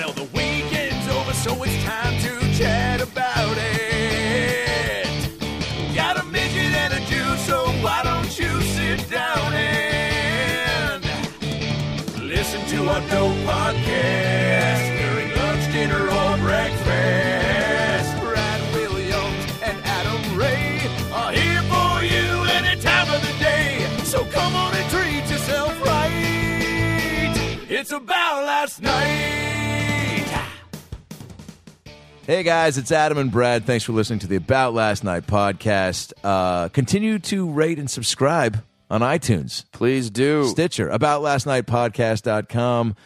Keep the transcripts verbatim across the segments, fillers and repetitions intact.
Well, the weekend's over, so it's time to chat about it. Got a midget and a Jew, so why don't you sit down and listen to our dope podcast during lunch, dinner, or breakfast. Brad Williams and Adam Ray are here for you any time of the day. So come on and treat yourself right. It's about last night. Hey guys, it's Adam and Brad. Thanks for listening to the About Last Night podcast. Uh, continue to rate and subscribe on iTunes, Please do. Stitcher, about last night podcast dot com.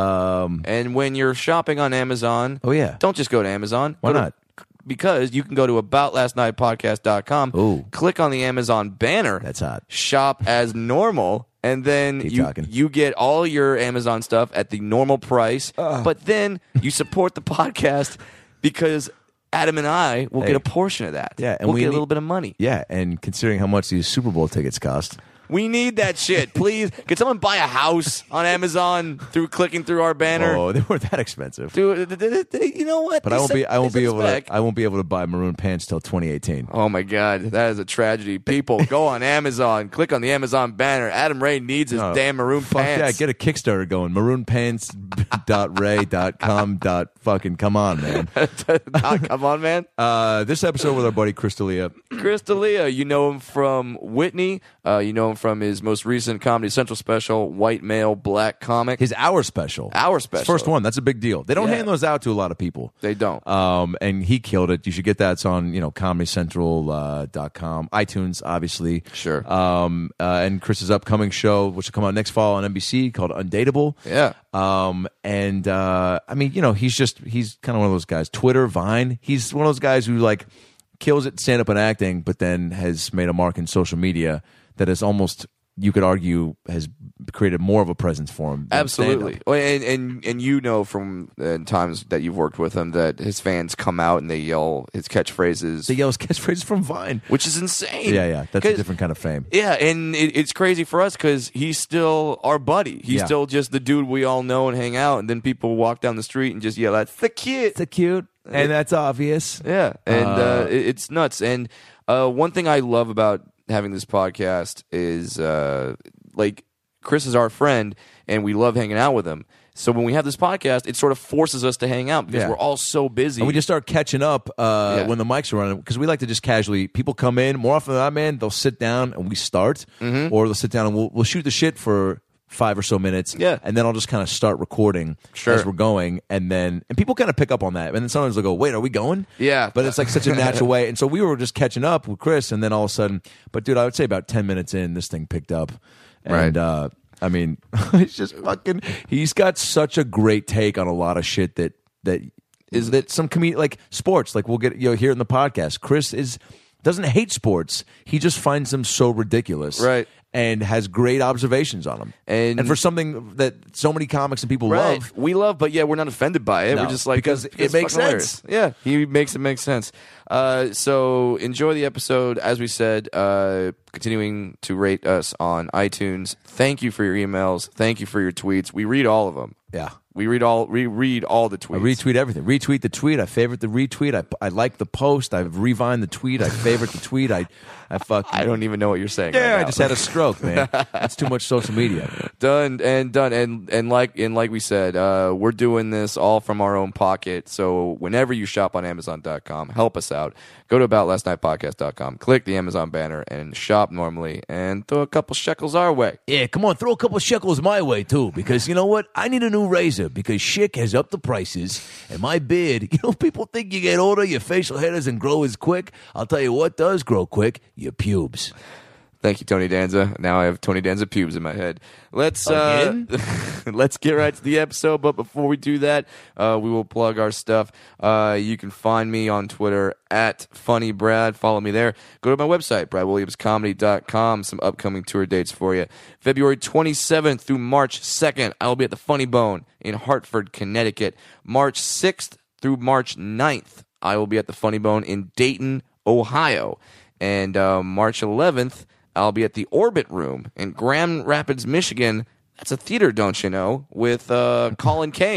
Um, And when you're shopping on Amazon, Oh, yeah. don't just go to Amazon. Why Go to- not? because you can go to about last night podcast dot com, Ooh. click on the Amazon banner. That's hot. Shop as normal, and then Keep you talking. you get all your Amazon stuff at the normal price. But then you support the podcast because Adam and I will Hey. get a portion of that. Yeah, and we'll we get a need- little bit of money. yeah, and considering how much these Super Bowl tickets cost. We need that shit. Please, can someone buy a house on Amazon through clicking through our banner? Oh, they weren't that expensive. Dude, th- th- th- you know what? But They I won't set- be. I won't they be set able us to. back. I won't be able to buy maroon pants till twenty eighteen. Oh my God, that is a tragedy. People, go on Amazon, click on the Amazon banner. Adam Ray needs his No, damn maroon Fuck pants. yeah, get a Kickstarter going. maroon pants dot ray dot com dot fucking come on, man. Ah, come on, man. Uh, this episode with our buddy Chris D'Elia. Chris D'Elia, you know him from Whitney. Uh, you know him from his most recent Comedy Central special, White Male Black Comic. His hour special. Hour His special. first one. That's a big deal. They don't Yeah. hand those out to a lot of people. They don't. Um, and he killed it. You should get that. It's on, you know, comedy central dot com, iTunes, obviously. Sure. Um, uh, and Chris's upcoming show, which will come out next fall on N B C, called Undateable. Yeah. Um, and uh, I mean, you know, he's just he's kind of one of those guys. Twitter, Vine. He's one of those guys who like kills it stand up and acting, but then has made a mark in social media that is almost, you could argue, has created more of a presence for him. than Absolutely. stand-up. Well, And, and and you know from uh, times that you've worked with him that his fans come out and they yell his catchphrases, He yells catchphrases from Vine. which is insane. Yeah, yeah, that's a 'Cause- different kind of fame. Yeah, and it, it's crazy for us because he's still our buddy. He's Yeah. still just the dude we all know and hang out, and then people walk down the street and just yell, "That's the kid." It's a cute, and that's obvious. Yeah, and uh, Uh, it, it's nuts. And uh, one thing I love about having this podcast is uh, like Chris is our friend, and we love hanging out with him. So when we have this podcast, it sort of forces us to hang out because Yeah. we're all so busy. And we just start catching up uh, Yeah. when the mics are running because we like to just casually. People come in more often than not, man. They'll sit down and we start, Mm-hmm. or they'll sit down and we'll we'll shoot the shit for five or so minutes. Yeah. and then I'll just kind of start recording Sure. as we're going, and then and people kind of pick up on that, and then sometimes they'll go, "Wait, are we going?" Yeah. but it's like such a natural way. And so we were just catching up with Chris, and then all of a sudden, but dude, I would say about ten minutes in, this thing picked up, and Right. uh, I mean, it's just fucking. He's got such a great take on a lot of shit that that is that some comedian like sports, like we'll get you know here in the podcast. Chris is doesn't hate sports. He just finds them so ridiculous, Right. And has great observations on them. And- and for something that so many comics and people Right. love, We love, but yeah, we're not offended by it. No, we're just like because it's- it it's makes fucking hilarious. sense. Yeah, he makes it make sense. Uh, so enjoy the episode. As we said, uh, continuing to rate us on iTunes. Thank you for your emails. Thank you for your tweets. We read all of them. yeah. We read all. We read all the tweets. I retweet everything. Retweet the tweet. I favorite the retweet. I, I like the post. I rewind the tweet. I favorite the tweet. I I fuck. I don't even know what you're saying. Yeah, right I now. just had a stroke, man. That's too much social media. done and done and and like and like we said, uh, we're doing this all from our own pocket. So whenever you shop on Amazon dot com, help us out. Go to about last night podcast dot com, click the Amazon banner, and shop normally, and throw a couple shekels our way. Yeah, come on, throw a couple shekels my way too, because you know what? I need a new razor because Schick has upped the prices, and my beard. You know, people think you get older, your facial hair doesn't grow as quick. I'll tell you what does grow quick: your pubes. Thank you, Tony Danza. Now I have Tony Danza pubes in my head. Let's uh, let's get right to the episode. But before we do that, uh, we will plug our stuff. Uh, you can find me on Twitter at Funny Brad. Follow me there. Go to my website, brad williams comedy dot com. Some upcoming tour dates for you. February twenty-seventh through March second, I will be at the Funny Bone in Hartford, Connecticut. March sixth through March ninth, I will be at the Funny Bone in Dayton, Ohio. And uh, March eleventh, I'll be at the Orbit Room in Grand Rapids, Michigan. That's a theater, don't you know, with uh, Colin Kane.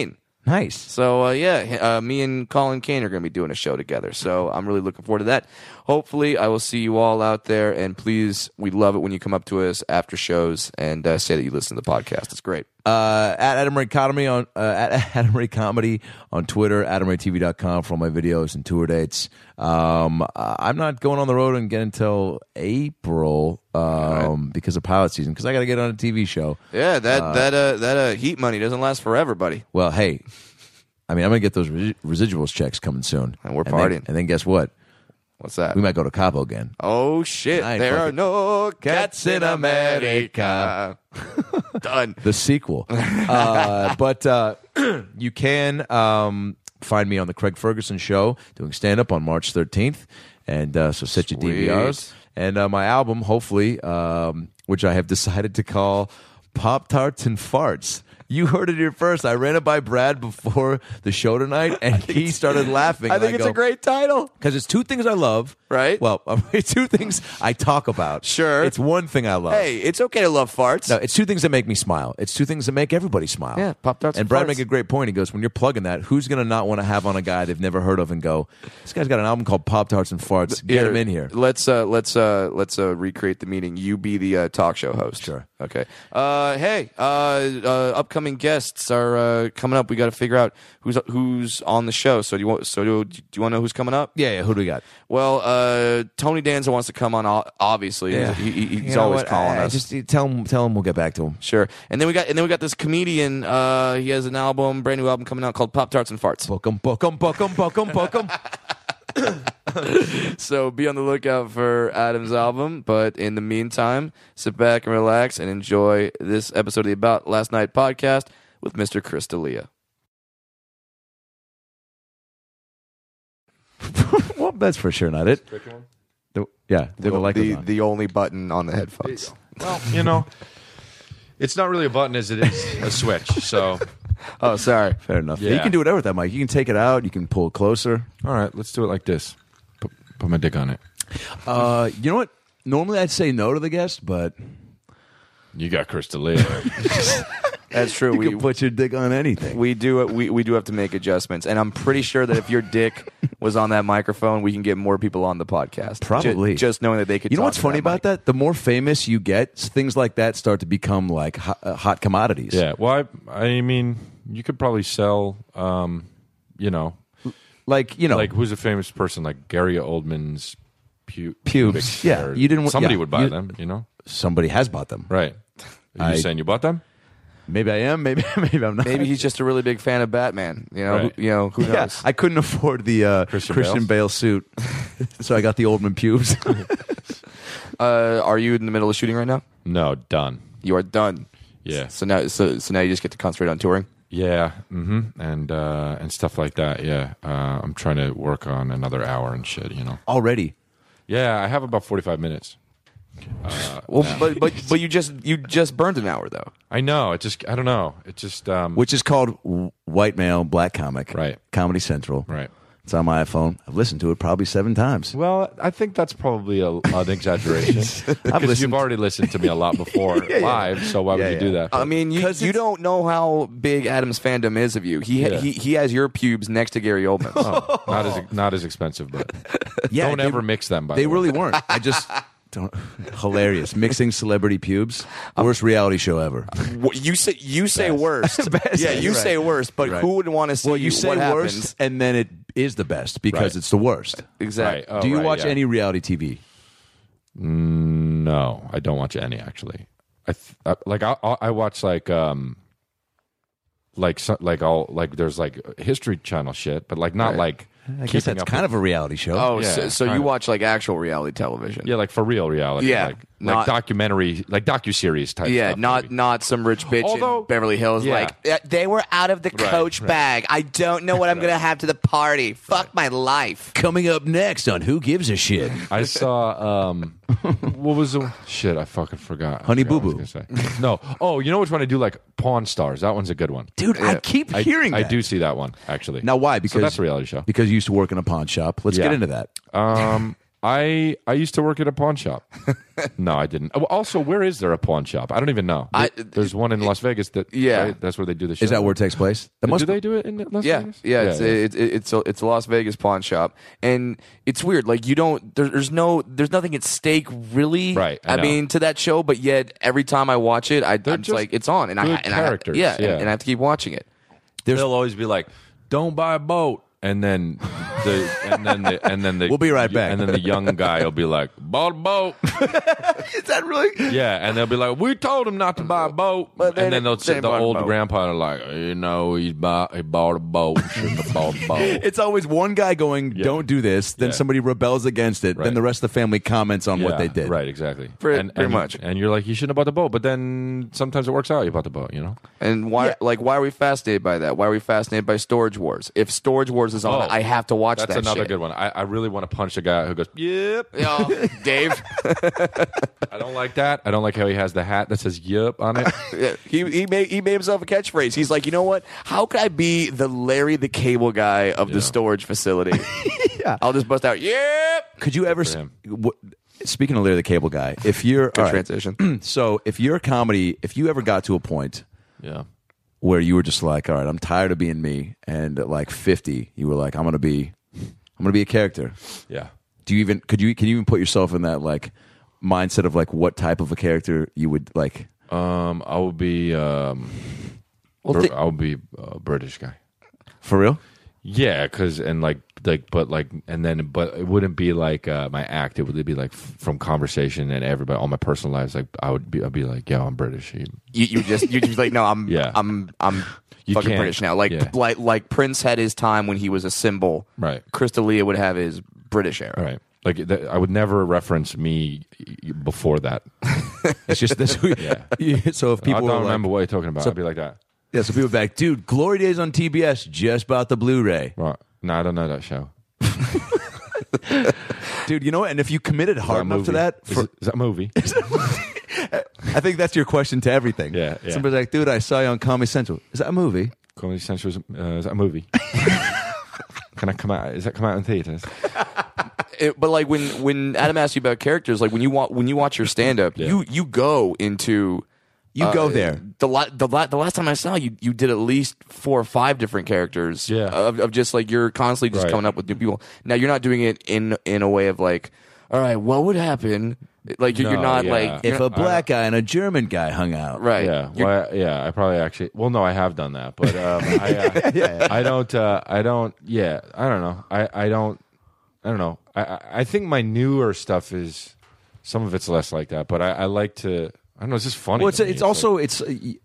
Nice. So, uh, yeah, uh, me and Colin Kane are going to be doing a show together. So I'm really looking forward to that. Hopefully, I will see you all out there. And please, we love it when you come up to us after shows and uh, say that you listen to the podcast. It's great. Uh, at Adam Ray Comedy on uh, at Adam Ray Comedy on Twitter, adam ray t v dot com for all my videos and tour dates. Um, I'm not going on the road again until April um, right. because of pilot season, because I got to get on a T V show. Yeah, that uh, that uh, that uh, heat money doesn't last forever, buddy. Well, hey, I mean, I'm gonna get those res- residuals checks coming soon, and we're and partying. Then, and then guess what? What's that? We might go to Cabo again. Oh shit! There are no cats in America. Done. The sequel. uh, but uh, you can um, find me on the Craig Ferguson Show doing stand-up on March thirteenth. And uh, so set your D V Rs. And uh, my album, hopefully, um, which I have decided to call Pop-Tarts and Farts. You heard it here first. I ran it by Brad before the show tonight, and he started laughing. I think I it's go, a great title. Because it's two things I love. Right? Well, it's two things I talk about. Sure. It's one thing I love. Hey, it's okay to love farts. No, it's two things that make me smile. It's two things that make everybody smile. Yeah, Pop-Tarts and And Brad farts. made a great point. He goes, when you're plugging that, who's going to not want to have on a guy they've never heard of and go, this guy's got an album called Pop-Tarts and Farts. Get Here, him in here. Let's uh, let's uh, let's uh, recreate the meeting. You be the uh, talk show host. Sure. Okay. Uh, hey, uh, uh, upcoming guests are uh, coming up. We got to figure out who's who's on the show. So do you want? So do, do you want to know who's coming up? Yeah, yeah. Who do we got? Well, uh, Tony Danza wants to come on. o- Obviously, Yeah. he, he- he's You know always what? calling I- us. Just tell him, tell him we'll get back to him. Sure. And then we got and then we got this comedian. Uh, he has an album, brand new album coming out called Pop Tarts and Farts. Book him, book him, book him, book him, book him. So be on the lookout for Adam's album. But in the meantime, sit back and relax and enjoy this episode of the About Last Night podcast with Mister Chris D'Elia. Well, that's for sure not it. The- yeah, the, Well, like the, the only button on the headphones. Well, you know, it's not really a button as it is a switch. So, Oh, sorry. Fair enough. Yeah. You can do whatever with that mic. You can take it out. You can pull it closer. all right, let's do it like this. Put, put my dick on it. Uh, you know what? Normally I'd say no to the guest, but You got Chris D'Elia. That's true. you We can put your dick on anything. we do we we do have to make adjustments, and I'm pretty sure that if your dick was on that microphone, we can get more people on the podcast. Probably. Ju- just knowing that they could. You know talk what's to funny that about mic. that? The more famous you get, things like that start to become like hot, uh, hot commodities. yeah. Well, I, I mean, you could probably sell, um, you know, Like, you know, like who's a famous person like Gary Oldman's pu- Pubes. pubic Yeah, hair. you didn't- Somebody yeah, would buy you- them. You know, somebody has bought them. right? Are you I- saying you bought them? Maybe I am. Maybe maybe I'm not. Maybe he's just a really big fan of Batman. You know, Right. who, you know who Yeah, knows? I couldn't afford the uh, Christian Christian, Bale's? Bale suit, so I got the Oldman pubes. Uh, are you in the middle of shooting right now? No, done. You are done. Yeah, So now, so so now you just get to concentrate on touring. yeah, mm-hmm. and uh, and stuff like that. Yeah, uh, I'm trying to work on another hour and shit. You know. Already. Yeah, I have about forty-five minutes. Well, but but but you just you just burned an hour though. I know. It just I don't know. It just um, Which is called W- White Male Black Comic. Right. Comedy Central. right. It's on my iPhone. I've listened to it probably seven times. Well, I think that's probably a, an exaggeration because listened- you've already listened to me a lot before Yeah, yeah. live. So why would Yeah, you yeah. do that? I mean, you, 'Cause you it's- don't know how big Adam's fandom is of you. He Yeah. he he has your pubes next to Gary Oldman's. Oh, not as not as expensive, but Yeah, don't they- ever mix them. By They the way. really weren't. I just don't. Hilarious. Mixing celebrity pubes. Worst reality show ever. Wh- You say you say worst. Best. Yeah, you Right. say worst. But Right. who would want to see Well, you say what worst, happens? and then it is the best because Right. it's the worst. Exactly. Right. Oh, Do you right, watch yeah. any reality T V? No, I don't watch any actually. I th- I, like I, I watch like um like so, like all like there's like History Channel shit, but like not Right. like I guess that's kind of a reality show. Oh, Yeah, so, so you kinda. watch like actual reality television? yeah, like for real reality. Yeah, like, not- like documentary, like docuseries type. Yeah, stuff, not maybe. not some rich bitch Although- in Beverly Hills. Yeah. Like "Uh, they were out of the Right, Coach right. bag. I don't know what I'm gonna have to the party. Fuck my life. Coming up next on Who Gives a Shit? I saw um what was the shit? I fucking forgot. I Honey forgot Boo what I was gonna say. No. Oh, you know which one I do like? Pawn Stars. That one's a good one. Dude, I keep I, hearing I that. do see that one actually. Now, why? Because so that's a reality show. Because you used to work in a pawn shop. Let's Yeah. get into that. Um, I I used to work at a pawn shop. No, I didn't. Oh, also, where is there a pawn shop? I don't even know. I- There's one in Las Vegas. That Yeah. right? That's where they do the show. Is that where it takes place? That Do they do it in Las Yeah, Vegas? yeah, it's It's, it's a, it's a Las Vegas pawn shop, and it's weird. Like you don't there, there's no there's nothing at stake really. Right, I I, know. mean, to that show, but yet every time I watch it, I, They're I'm just just like it's on, and I good and characters, I yeah, yeah. And, and I have to keep watching it. They'll always be like, "Don't buy a boat," and then the and then the and then the We'll be right back. And then the young guy will be like, "Bought a boat." Is that really? Yeah, and they'll be like, "We told him not to buy a boat," But then and then it- they'll they say the bought a old boat. grandpa are like, "You know, he bought he bought a boat. Shouldn't have bought a boat." It's always one guy going, Yeah. "Don't do this." Then Yeah. somebody rebels against it. Then Right. the rest of the family comments on what Yeah, they did. Right, exactly. Pretty- and, pretty and- much. And you're like, you shouldn't have bought the boat, but then sometimes it works out. You bought the boat, you know. And why Yeah. like why are we fascinated by that? Why are we fascinated by Storage Wars? If Storage Wars is on, Oh, I have to watch That's that. another shit. good one. I, I really want to punch a guy who goes, "Yep." Yo, Dave, I don't like that. I don't like how he has the hat that says "Yep" on it. Yeah, he he made he made himself a catchphrase. He's like, you know what? How could I be the Larry the Cable Guy of Yeah. the storage facility? Yeah. I'll just bust out. Yep. Could you ever? for him. What, speaking of Larry the Cable Guy, if you're Good all right, transition. so if you're a comedy, if you ever got to a point Yeah. where you were just like, all right, I'm tired of being me, and at like fifty, you were like, I'm gonna be, I'm gonna be a character. Yeah. Do you even could you can you even put yourself in that like mindset of like what type of a character you would like? Um, I would be. Um, Well, Br- thi- I would be a British guy. For real? Yeah, because and like like but like and then but it wouldn't be like uh, my act. It would be like f- from conversation and everybody, all my personal lives. Like I would be, I'd be like, "Yo, I'm British." You- You, you just you just like no, I'm Yeah. I'm I'm You fucking can't- British now. Like yeah. like like Prince had his time when he was a symbol. Right. Crystalia would have his British era. Right. Like th- I would never reference me before that. It's just this. Yeah. So if I people don't were like, remember what you're talking about. So- I'd be like that. yeah, so people are back, dude. Glory Days on T B S just bought the Blu-ray, Right. No, I don't know that show. dude. You know what? And if you committed hard Is that a enough to movie? that, Is, for, it, is that a movie? I think that's your question to everything. Yeah, yeah. Somebody's like, dude, I saw you on Comedy Central. Is that a movie? Comedy Central is, uh, is that a movie? Can I come out? Is that come out in theaters? It- but like when when Adam asked you about characters, like when you wa- when you watch your stand up, Yeah. you you go into You uh, go there. The, la- the, la- the last time I saw you, you did at least four or five different characters. Yeah. Of, of just like you're constantly just Right. coming up with new people. Now you're not doing it in in a way of like, all right, what would happen? Like you're, you're No, not yeah. like If you're a black guy and a German guy hung out, right. Yeah, You're- well, I- yeah. I probably actually. Well, no, I have done that, but um, I, uh, I don't. Uh, I don't. Yeah, I don't know. I, I don't. I don't know. I, I I think my newer stuff is some of it's less like that, but I, I like to. I don't know. It's just funny. Well, it's to me. it's also it's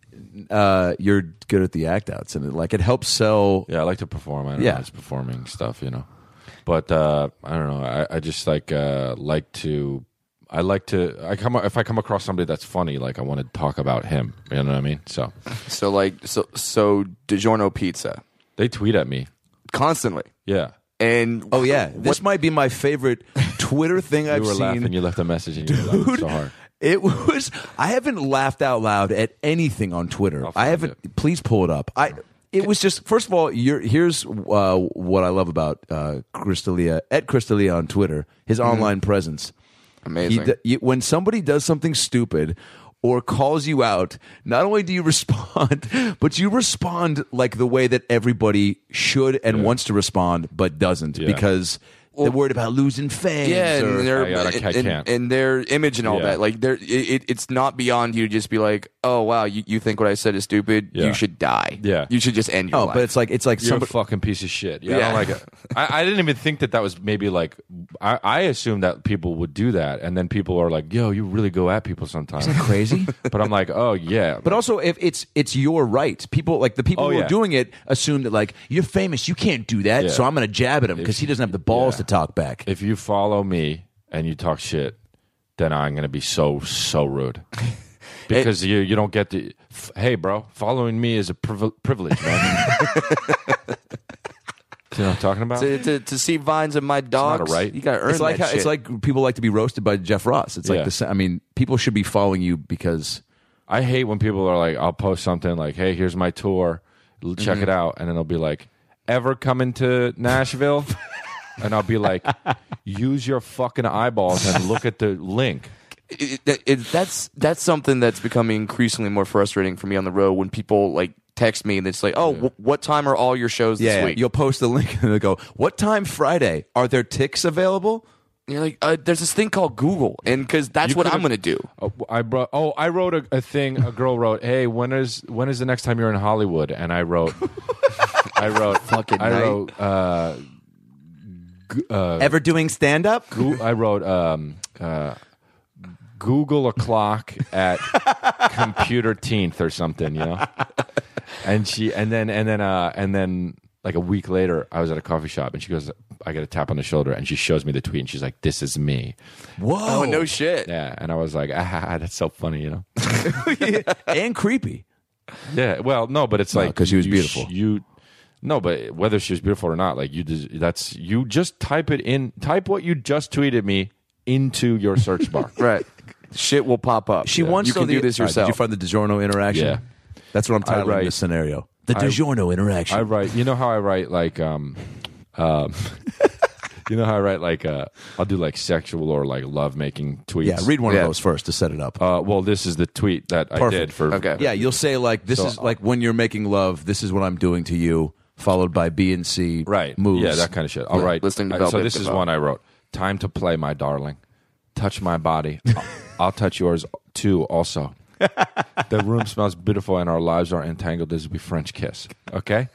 uh, you're good at the act outs, and it, like it helps sell. yeah. I like to perform. I don't Yeah. know. It's performing stuff, you know. But uh, I don't know. I, I just like uh, like to. I like to. I come if I come across somebody that's funny, like I want to talk about him. You know what I mean? So So like so so DiGiorno Pizza they tweet at me. constantly. Yeah. And Oh yeah, this might be my favorite Twitter thing You I've were seen. laughing. You left a message and you were laughing so hard. It was. I haven't laughed out loud at anything on Twitter. I'll I find haven't. it. Please pull it up. I. It was just. First of all, you're, here's uh, what I love about uh, Crystalia at Crystalia on Twitter. His online presence. Amazing. He d- you- when somebody does something stupid or calls you out, not only do you respond, but you respond like the way that everybody should and wants to respond, but doesn't Yeah. because they're worried about losing fans. Yeah, or- and, their, I gotta- I and, can't. and their image and all Yeah. that. Like, they're, it, it, it's not beyond you to just be like, "Oh wow, you, you think what I said is stupid? Yeah. You should die. Yeah. you should just end your oh, life." but it's like it's like You're somebody. a fucking piece of shit. Yeah, I Yeah. don't like it. I, I didn't even think that that was maybe like. I, I assumed that people would do that, and then people are like, "Yo, you really go at people sometimes." Crazy. But I'm like, "Oh yeah." But also, if it's it's your right, people like the people Oh, who yeah. are doing it assume that like you're famous, you can't do that, Yeah. so I'm going to jab at him because he doesn't have the balls yeah. to talk back. if you follow me and you talk shit, then I'm gonna be so so rude. Because you you don't get the f- hey bro, following me is a priv- privilege, man. You know what I'm talking about? to, to, to see vines of my dogs, a right. you gotta earn It's like that how, shit. it's like people like to be roasted by Jeff Ross. It's like Yeah. the sa- I mean, people should be following you because I hate when people are like, I'll post something like, hey, here's my tour, L- check Mm-hmm. it out, and then they'll be like, ever coming to Nashville? and I'll be like, use your fucking eyeballs and look at the link. It, it, it, that's that's something that's becoming increasingly more frustrating for me on the road when people like text me and it's like, oh, w- what time are all your shows this Yeah, week? you'll post the link and they'll go, what time Friday? Are there ticks available? And you're like, uh, there's this thing called Google, and because that's You what could've- I'm going to do. Oh, I brought. Oh, I wrote a, a thing. A girl wrote, "Hey, when is when is the next time you're in Hollywood?" And I wrote, I wrote, Fucking I night. wrote, uh, g- uh, Ever doing stand up? Goo- I wrote, um, uh, Google a clock at computer teenth or something, you know. And she, and then, and then, uh, and then, like a week later, I was at a coffee shop, and she goes, I get a tap on the shoulder, and she shows me the tweet, and she's like, "This is me." Whoa. Oh, no shit. Yeah, and I was like, ah, that's so funny, you know. And creepy. Yeah, well, no, but it's like 'cause she was you beautiful. sh- You, no, but whether she was beautiful or not, like you, des- that's you. Just type it in. Type what you just tweeted me into your search bar. Right. Shit will pop up. She wants You to can do this All right, yourself. did you find the DiGiorno interaction? Yeah. That's what I'm titling write- this scenario. The I- DiGiorno interaction. I write. You know how I write like, um, um, you know how I write like, uh, I'll do like sexual or like love making tweets. yeah, read one Yeah. of those first to set it up. Uh, well, this is the tweet that I Perfect. did for. Okay. yeah, you'll say like, this So, is like when you're making love, this is what I'm doing to you, followed by B and C Right. moves. Yeah, that kind of shit. I'll Yeah. write. Listening to uh, Bell so Biv this is DeVoe. one I wrote. Time to play, my darling. Touch my body. I'll, I'll touch yours too. Also, the room smells beautiful, and our lives are entangled as we French kiss. Okay.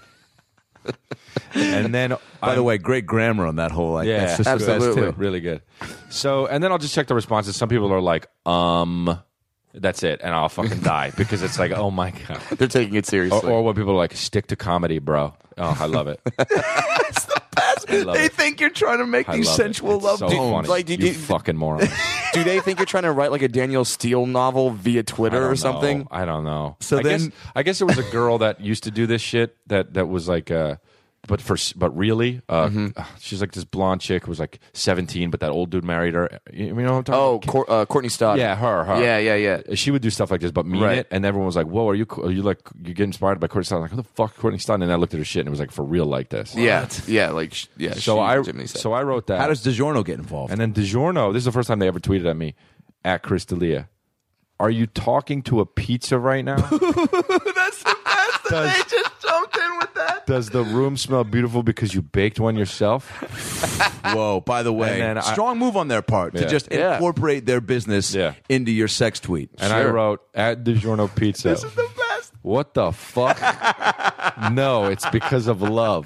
And then, By the way, great grammar on that whole. Like, yeah, that's just the best absolutely. too. really good. So, and then I'll just check the responses. Some people are like, um. That's it, and I'll fucking die because it's like, oh my god. They're taking it seriously. Or, or when people are like, stick to comedy, bro. Oh, I love it. It's the best. I love They it. think you're trying to make I these love it. sensual It's love so poems. funny. Like, did you you- fucking moron. Do they think you're trying to write like a Daniel Steele novel via I Twitter don't or something? know. I don't know. So I then- guess I guess there was a girl that used to do this shit that that was like uh but for but really uh Mm-hmm. she's like this blonde chick who was like seventeen, but that old dude married her. You you know what I'm talking Oh, about? Cour- uh, Courtney Stott. Yeah, her, her. Yeah, yeah, yeah. She would do stuff like this, but mean Right. it, and everyone was like, "Whoa, are you are you like you get inspired by Courtney Stott?" I'm like, who the fuck, Courtney Stott? And I looked at her shit, and it was like for real like this. Yeah, yeah, like sh- yeah. So she I legitimately said. so I wrote that. How does DiGiorno get involved? And then DiGiorno, this is the first time they ever tweeted at me, at Chris D'Elia. Are you talking to a pizza right now? That's the best. Does- They just jumped in with that. Does the room smell beautiful because you baked one yourself? Whoa! By the way, And then I- strong move on their part to Yeah. just Yeah. incorporate their business Yeah. into your sex tweet. And I Sure. wrote, at DiGiorno Pizza. This is the best. What the fuck? No, it's because of love.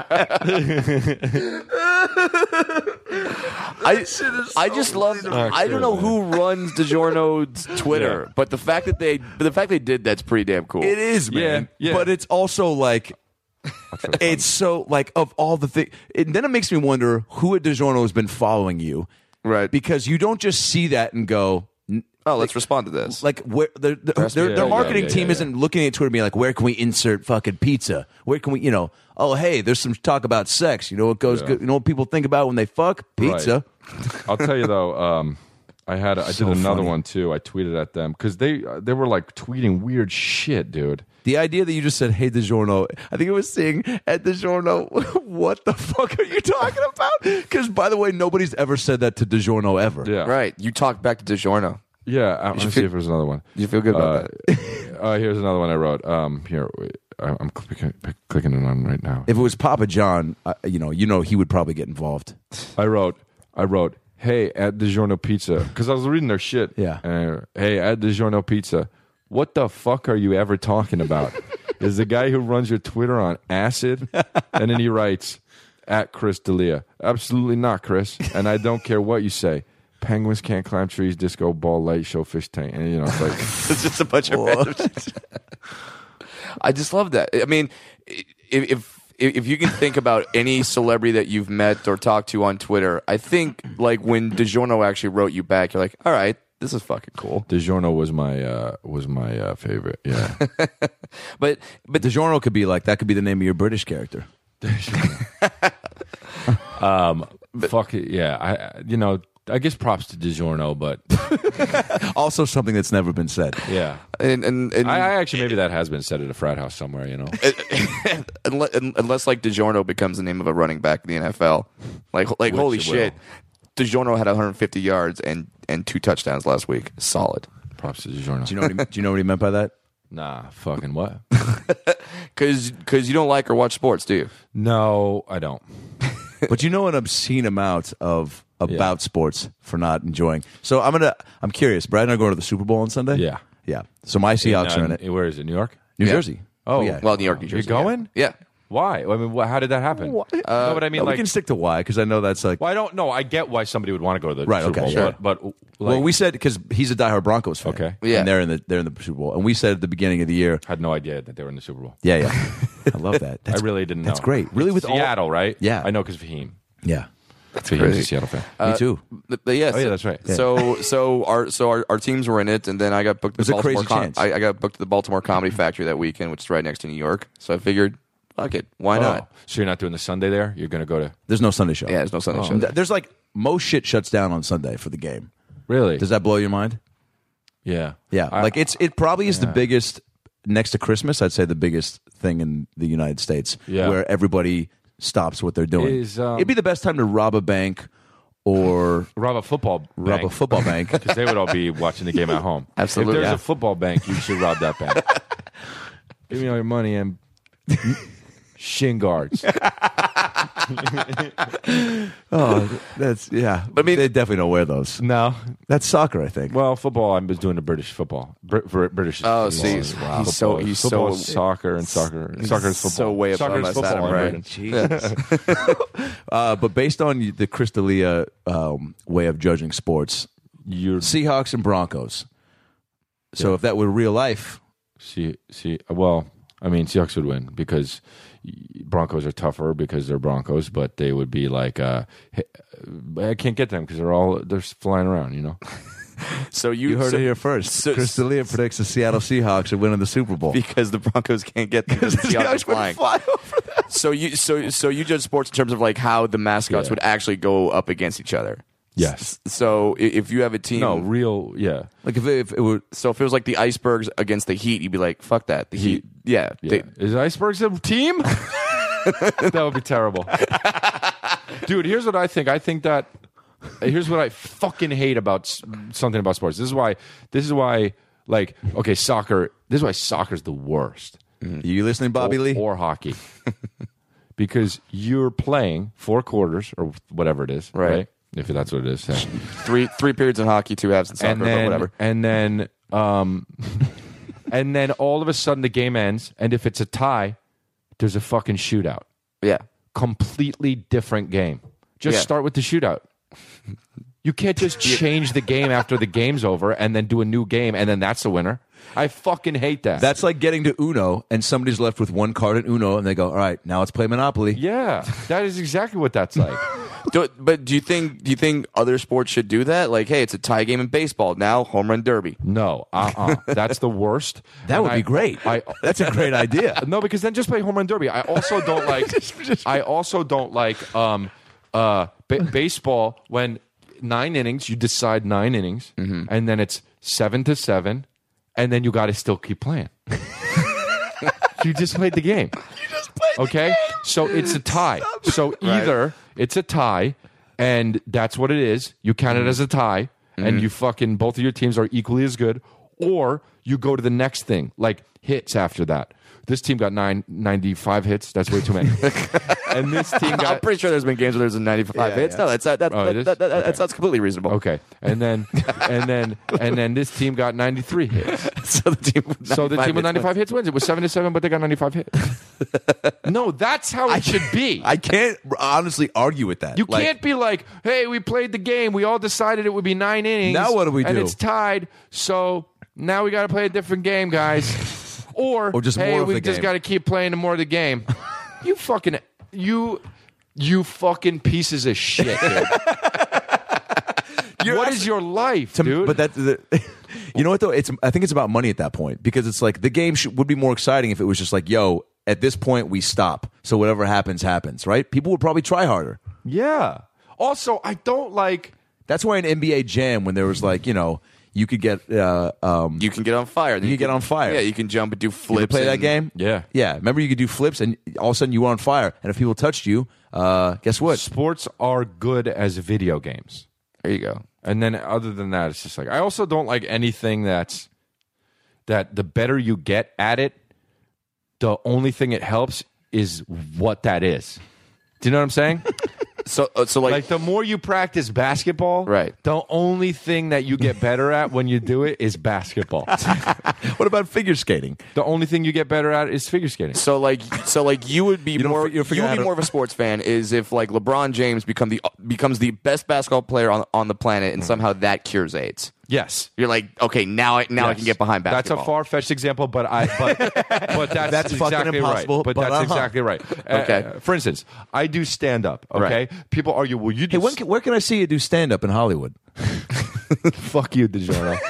I, I just love. I don't know who runs DiGiorno's Twitter, Yeah. but the fact that they, but the fact they did that's pretty damn cool. It is, man. Yeah, yeah. But it's also like it's so like of all the things. And then it makes me wonder who at DiGiorno has been following you, Right. Because you don't just see that and go. n- Oh, let's respond to this. Like where their their, their, yeah, their yeah, marketing yeah, team yeah, yeah. isn't looking at Twitter being like, where can we insert fucking pizza? Where can we, you know? Oh, hey, there's some talk about sex. You know what goes Yeah. good? You know what people think about when they fuck? Pizza. I'll tell you though, um, I had I So did another funny. one too. I tweeted at them because they they were like tweeting weird shit, dude. The idea that you just said, "Hey, DiGiorno," I think it was saying at DiGiorno, "What the fuck are you talking about?" Because by the way, nobody's ever said that to DiGiorno ever. Yeah, Right. You talked back to DiGiorno. Yeah, I, let me see feel- if there's another one. You feel good about Uh, that? uh, here's another one I wrote. Um, here, wait, I- I'm clicking, clicking it on right now. If it was Papa John, uh, you know, you know, he would probably get involved. I wrote, I wrote, hey, at DiGiorno Pizza, because I was reading their shit. Yeah. Uh, hey, at DiGiorno Pizza, what the fuck are you ever talking about? Is the guy who runs your Twitter on acid? And then he writes, at Chris D'Elia, absolutely not, Chris. And I don't care what you say. Penguins can't climb trees, disco ball, light show, fish tank. And, you know, it's like, It's just a bunch of random shit. I just love that. I mean, if, if if you can think about any celebrity that you've met or talked to on Twitter, I think like when DiGiorno actually wrote you back, you're like, all right, this is fucking cool. DiGiorno was my, uh, was my uh, favorite. Yeah. But but DiGiorno could be like that. Could be the name of your British character. um, fuck it. Yeah. I, I- you know, I guess props to DiGiorno, but Also something that's never been said. yeah. And, and, and I, I actually maybe that has been said at a frat house somewhere, you know. unless, unless like DiGiorno becomes the name of a running back in the N F L, like like Which holy it shit, DiGiorno had one hundred fifty yards and and two touchdowns last week. Solid. Props to DiGiorno. Do you know what he, do you know what he meant by that? Nah, fucking what? Because because you don't like or watch sports, do you? No, I don't. But you know an obscene amount of about Yeah. sports for not enjoying. So I'm gonna. I'm curious. Brad and I are going to the Super Bowl on Sunday. Yeah. yeah. So my Seahawks In, are uh, in it. Where is it? New York? New Yeah. Jersey. Oh, yeah. Well, New York, New Jersey. You're going? Yeah. Why? I mean, wh- how did that happen? no, but I mean, No, like, we can stick to why because I know that's like. well, I don't know. I get why somebody would want to go to the Right, Super okay, Bowl, sure. but, but like, Well, we said because he's a diehard Broncos fan. Okay. Yeah. And they're in the they're in the Super Bowl, and we said at the beginning of the year. had no idea that they were in the Super Bowl. Yeah, yeah. I love that. That's, I really didn't know. That's great. Really, with all- Seattle, right? Yeah. I know because Fahim. Yeah. That's Fahim's crazy. a Seattle fan. Me too. But, but yes. Oh, yeah, that's right. Yeah. So so our so our, our teams were in it, and then I got booked to It was the a Baltimore. crazy chance. I, I got booked to the Baltimore Comedy Factory that weekend, which is right next to New York. So I figured, fuck it, why Oh, not? so you're not doing the Sunday there? You're going to go to There's no Sunday show. Yeah, there's no Sunday show. Th- there. There's like most shit shuts down on Sunday for the game. really? Does that blow your mind? yeah, Yeah. I- like it's it probably is the biggest next to Christmas. I'd say the biggest thing in the United States. Yeah. Where everybody stops what they're doing. Is, um, It'd be the best time to rob a bank or rob a football rob a bank. football bank. Because they would all be watching the game at home. Absolutely. If there's Yeah. a football bank, you should rob that bank. Give me all your money and shin guards. Oh, that's yeah. But I mean- they definitely don't wear those. No. That's soccer, I think. Well, football, I was doing the British football. Br- for British Oh, football see, is- he's football so- is- he's football so- is soccer and soccer. he's Soccer is football. so way above Soccer is us, football, Adam, in right? Britain. Jesus. uh, but based on the Crystalia um, way of judging sports, You're Seahawks and Broncos. So if that were real life, see see well, I mean Seahawks would win because Broncos are tougher because they're Broncos, but they would be like uh, I can't get them because they're all they're flying around, you know. So you, you heard so, it here first. so- Crystalia predicts the Seattle Seahawks are winning the Super Bowl. because the Broncos can't get them. The Seahawks are flying. So you so so you judge sports in terms of like how the mascots Yeah. would actually go up against each other. Yes. So i- if you have a team, No, real yeah. Like if it, if it were, so if it was like the Icebergs against the Heat, you'd be like, "Fuck that." The Heat, yeah, Yeah. they- Is Icebergs a team? That would be terrible. Dude, here's what I think. I think that here's what I fucking hate about s- something about sports. This is why this is why like okay, soccer, this is why soccer's the worst. you listening, Bobby or, Lee? or hockey. Because you're playing four quarters or whatever it is, Right. right? If that's what it is. Yeah. three three periods in hockey, two halves in soccer, and then or whatever. and then um and then all of a sudden the game ends, and if it's a tie, there's a fucking shootout. Yeah, Completely different game. Just Yeah. start with the shootout. You can't just change the game after the game's over and then do a new game and then that's the winner. I fucking hate that. That's like getting to Uno and somebody's left with one card in Uno and they go, all right, now let's play Monopoly. yeah, that is exactly what that's like. Do- but do you think do you think other sports should do that? Like, hey, it's a tie game in baseball now, home run derby. No, uh-uh. That's the worst. That And would I- be great. I, That's a great idea. no, because then just play home run derby. I also don't like. I also don't like um, uh, ba- baseball when nine innings. You decide nine innings, and then it's seven to seven, and then you got to still keep playing. You just played the game. You just played okay? So it's a tie. So either it's a tie, and that's what it is. You count it as a tie, and you fucking both of your teams are equally as good, or you go to the next thing, like hits after that. This team got nine, ninety-five hits. That's way too many. And this team I'm got pretty sure there's been games where there's a ninety-five Yeah, hits. yeah. No, that's that, that, Oh, it that, is? that, that, Okay. that sounds completely reasonable. okay. And then and then and then this team got ninety-three hits. So the team, with So the team with hits ninety-five wins. hits wins. It was seven to seven, but they got ninety-five hits. No, that's how it should be. I can't honestly argue with that. You Like, can't be like, hey, we played the game. We all decided it would be nine innings. Now what do we And do? it's tied. So now we got to play a different game, guys. Or, Or just hey, more of we the just game. got to keep playing more of the game. You fucking, you, you fucking pieces of shit, dude. You're What actually- is your life, to- dude? But that's the, you know what though? It's I think it's about money at that point because it's like the game should, would be more exciting if it was just like, yo, at this point we stop. So whatever happens, happens. Right? People would probably try harder. yeah. Also, I don't like That's why in N B A Jam, when there was like, you know, you could get uh, um, You can get on fire. You can get on fire. Yeah, you can jump and do you flips. ever play that and- game? Yeah. Yeah. Remember, you could do flips, and all of a sudden you were on fire. And if people touched you, uh, guess what? Sports are good as video games. There you go. And then other than that, it's just like I also don't like anything that's that the better you get at it, the only thing it helps is what that is. Do you know what I'm saying? So, uh, so like, Like the more you practice basketball, Right. the only thing that you get better at when you do it is basketball. What about figure skating? The only thing you get better at is figure skating. so like, so like, you would be don't more, fi- you you don't figure would out be how more to- of a sports fan is if like LeBron James become the becomes the best basketball player on on the planet, and somehow that cures AIDS. Yes. You're like, okay, now I now I Yes. can get behind basketball. That's a far fetched example, but I but but that's, That's fucking exactly impossible, right. But, but that's uh-huh. exactly right. Okay. Uh, for instance, I do stand up. Okay, Right. people argue, well, you do. Hey, when can, where can I see you do stand up in Hollywood? Fuck you, DiGiorno.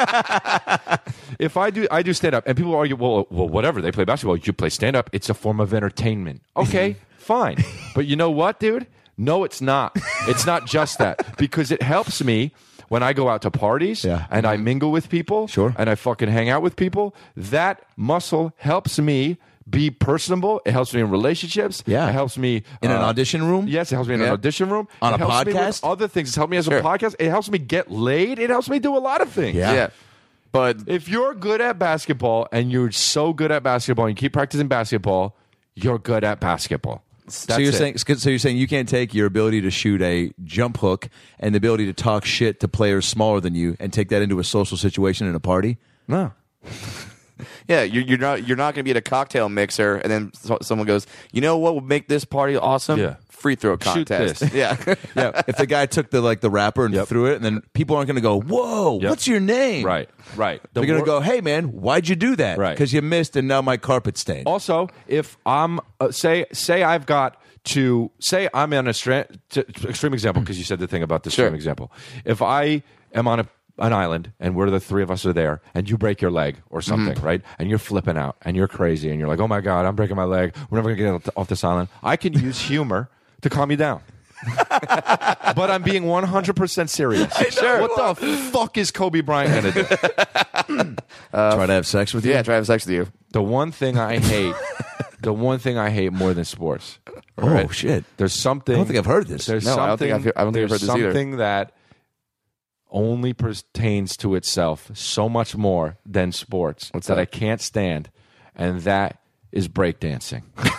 If I do, I do stand up, and people argue, well, well, whatever. They play basketball. You play stand up. It's a form of entertainment. Okay, fine. But you know what, dude? No, it's not. It's not just that, because it helps me when I go out to parties Yeah. and I mingle with people. Sure. And I fucking hang out with people. That muscle helps me be personable. It helps me in relationships. Yeah. It helps me In an uh, audition room? Yes, it helps me in Yeah. an audition room. On It a helps me with podcast? other things. It's helped me as Sure. a podcast. It helps me get laid. It helps me do a lot of things. Yeah. yeah. But If you're good at basketball and you're so good at basketball and you keep practicing basketball, you're good at basketball. So That's you're it. saying so you're saying you can't take your ability to shoot a jump hook and the ability to talk shit to players smaller than you and take that into a social situation in a party? No. yeah, you're, you're not you're not going to be at a cocktail mixer, and then so, someone goes, you know what would make this party awesome? Yeah. Free throw Shoot contest. this. Yeah. Yeah, if the guy took the like the wrapper and Yep. threw it, and then people aren't going to go, "Whoa, Yep. what's your name?" Right. Right. The They're going to wor- go, "Hey, man, why'd you do that? Right. Because you missed, and now my carpet's stained." Also, if I'm uh, say say I've got to say I'm on a stra- t- extreme example because you said the thing about the Sure. extreme example. If I am on a an island and we're the three of us are there and you break your leg or something, right? And you're flipping out and you're crazy and you're like, "Oh my god, I'm breaking my leg. We're never going to get off this island." I can use humor to calm you down. But I'm being one hundred percent serious. Sure. What the fuck is Kobe Bryant going to do? Try to have sex with you. Yeah, try to have sex with you. The one thing I hate, the one thing I hate more than sports. Oh right? shit! There's something. I don't think I've heard this. There's No, I something. don't think I've heard- I don't think I've there's heard this either. something that only pertains to itself so much more than sports What's that that? I can't stand, and that is breakdancing.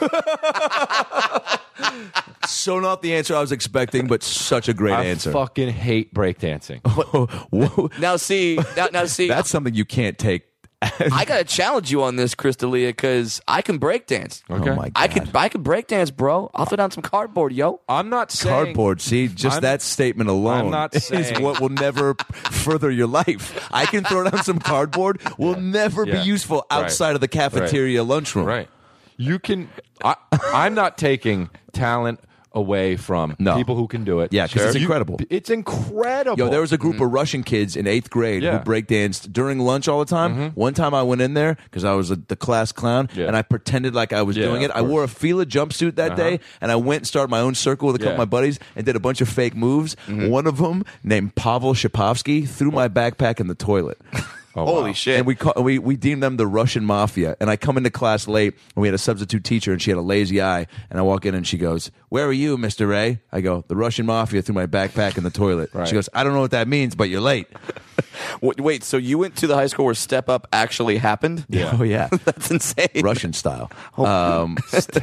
So not the answer I was expecting, but such a great I answer. fucking hate breakdancing. Whoa. Now see, now, now see, That's something you can't take. I gotta challenge you on this, Crystalia, because I can break dance. Okay. Oh my god! I could, I could break dance, bro. I'll throw down some cardboard, yo. I'm not saying Cardboard. See, just I'm- that statement alone I'm not is saying- what will never further your life. I can throw down some cardboard. Will never Yeah. be useful Right. outside of the cafeteria lunchroom. Right. You can. I, I'm not taking talent away from No. people who can do it. Yeah, 'cause it's You- incredible. It's incredible. Yo, there was a group of Russian kids in eighth grade Yeah. who breakdanced during lunch all the time. One time I went in there because I was a, the class clown, Yeah. and I pretended like I was Yeah, doing it. of I wore a Fila jumpsuit that Uh-huh. day, and I went and started my own circle with a couple Yeah. of my buddies and did a bunch of fake moves. One of them, named Pavel Shapovsky, threw my backpack in the toilet. Oh, Holy wow. shit! And we, call, we we deemed them the Russian mafia. And I come into class late, and we had a substitute teacher, and she had a lazy eye. And I walk in, and she goes, "Where are you, Mister Ray?" I go, "The Russian mafia threw my backpack in the toilet." Right. She goes, "I don't know what that means, but you're late." Wait, wait, so you went to the high school where Step Up actually happened? Yeah. Oh yeah, That's insane. Russian style. Um,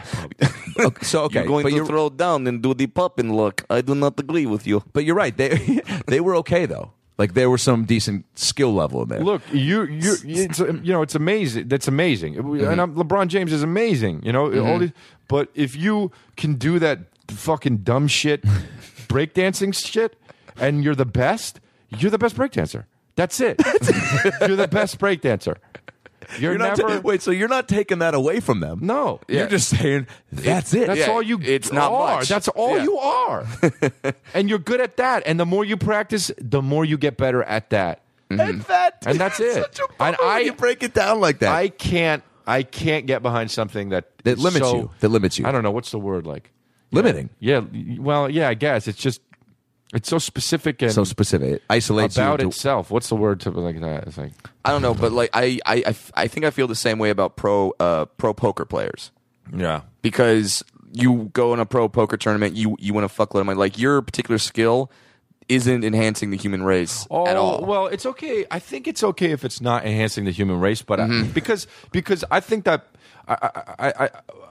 okay, so okay, You're going but to you're, throw down and do the popping look. I do not agree with you. but you're right. They they were okay though. Like there was some decent skill level in there. Look, you you it's you know it's amazing. That's amazing. And I'm, LeBron James is amazing. You know, all these, but if you can do that fucking dumb shit, breakdancing shit, and you're the best, you're the best breakdancer. That's it. You're the best breakdancer. You're, You're not never. ta- wait, so you're not taking that away from them? no, You're Yeah. just saying that's it. That's Yeah, all you. it's not are. much. That's all Yeah. you are, and you're good at that. And the more you practice, the more you get better at that. And that, And that's it. Such a And bummer when I- you break it down like that. I can't. I can't get behind something that that is limits so- you. That limits you. I don't know what's the word like. Limiting. Yeah. y- Well, yeah. I guess it's just It's so specific and so specific. It isolates about you to, itself. What's the word to like that? It's like I don't know, but like I, I, I f- I think I feel the same way about pro uh, pro poker players yeah. because you go in a pro poker tournament, you you win a fuckload of money. Like your particular skill isn't enhancing the human race Oh at all. well, it's okay. I think it's okay if it's not enhancing the human race, but I, because because I think that I, I, I, I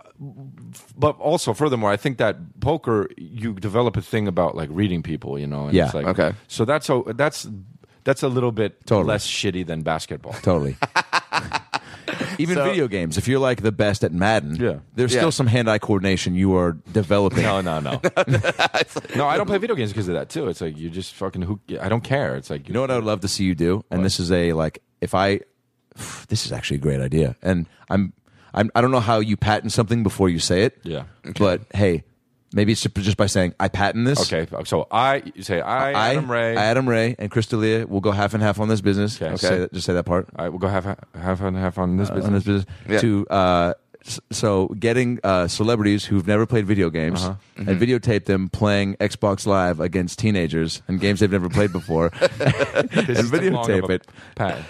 but also furthermore, I think that poker you develop a thing about like reading people, you know. And Yeah. It's like, Okay. So that's so that's that's a little bit Totally. less shitty than basketball. totally. Even So- video games. If you're like the best at Madden, Yeah. there's Yeah. still some hand-eye coordination you are developing. No, no, no. No, I don't play video games because of that too. It's like you just fucking who. I don't care. It's like You know what I would love to see you do? And this is a like if I this is actually a great idea. And I'm I'm I don't know how you patent something before you say it. Yeah. But hey, maybe it's just by saying I patent this. Okay, so I you say I, I Adam Ray. I, Adam Ray and Chris D'Elia will go half and half on this business. Okay. Just say that, just say that part. I will go half half and half on this Uh, business. on this business Yeah. to uh, s- so getting uh, celebrities who've never played video games Uh-huh. and videotape them playing Xbox Live against teenagers and games they've never played before and This is too long of videotape a it. patent.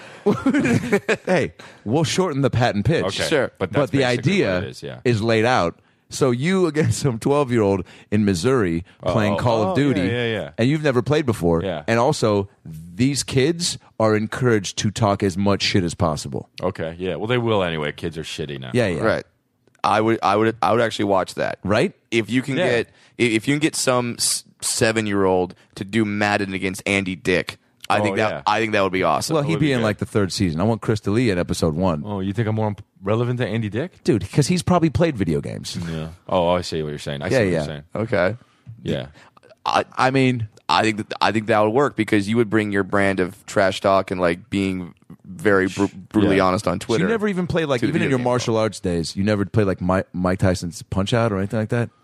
Hey, we'll shorten the patent pitch. Okay. Sure. but, But, that's the basically idea what it is, yeah. laid out. So you against some twelve-year-old in Missouri playing oh. Call Oh, of Duty, yeah, yeah, yeah. and you've never played before. Yeah. And also, these kids are encouraged to talk as much shit as possible. Okay, yeah. Well, they will anyway. Kids are shitty now. Yeah, yeah. Right. I would I would I would actually watch that. Right? If you can Yeah. get if you can get some s- seven-year-old to do Madden against Andy Dick, I Oh, think that yeah. I think that would be awesome. Well, he'd would be be in good. like the third season. I want Chris D'Elia in episode one. Oh, you think I'm more relevant than Andy Dick? Dude, because he's probably played video games. Yeah. Oh, I see what you're saying. I see Yeah, what yeah. you're saying. okay. Yeah. I I mean, I think that, I think that would work because you would bring your brand of trash talk and like being very bru- brutally Yeah. honest on so Twitter. you never even played like, to the even in video your game martial arts days, you never played like Mike, Mike Tyson's Punch Out or anything like that?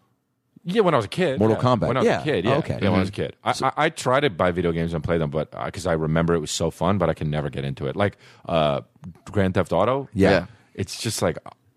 Yeah, when I was a kid. Mortal yeah. Kombat. When I was Yeah. a kid, Oh, yeah. okay. Yeah, when I was a kid. I, I, I try to buy video games and play them, but because I remember it was so fun, but I can never get into it. Like uh, Grand Theft Auto. Yeah. Yeah. It's just like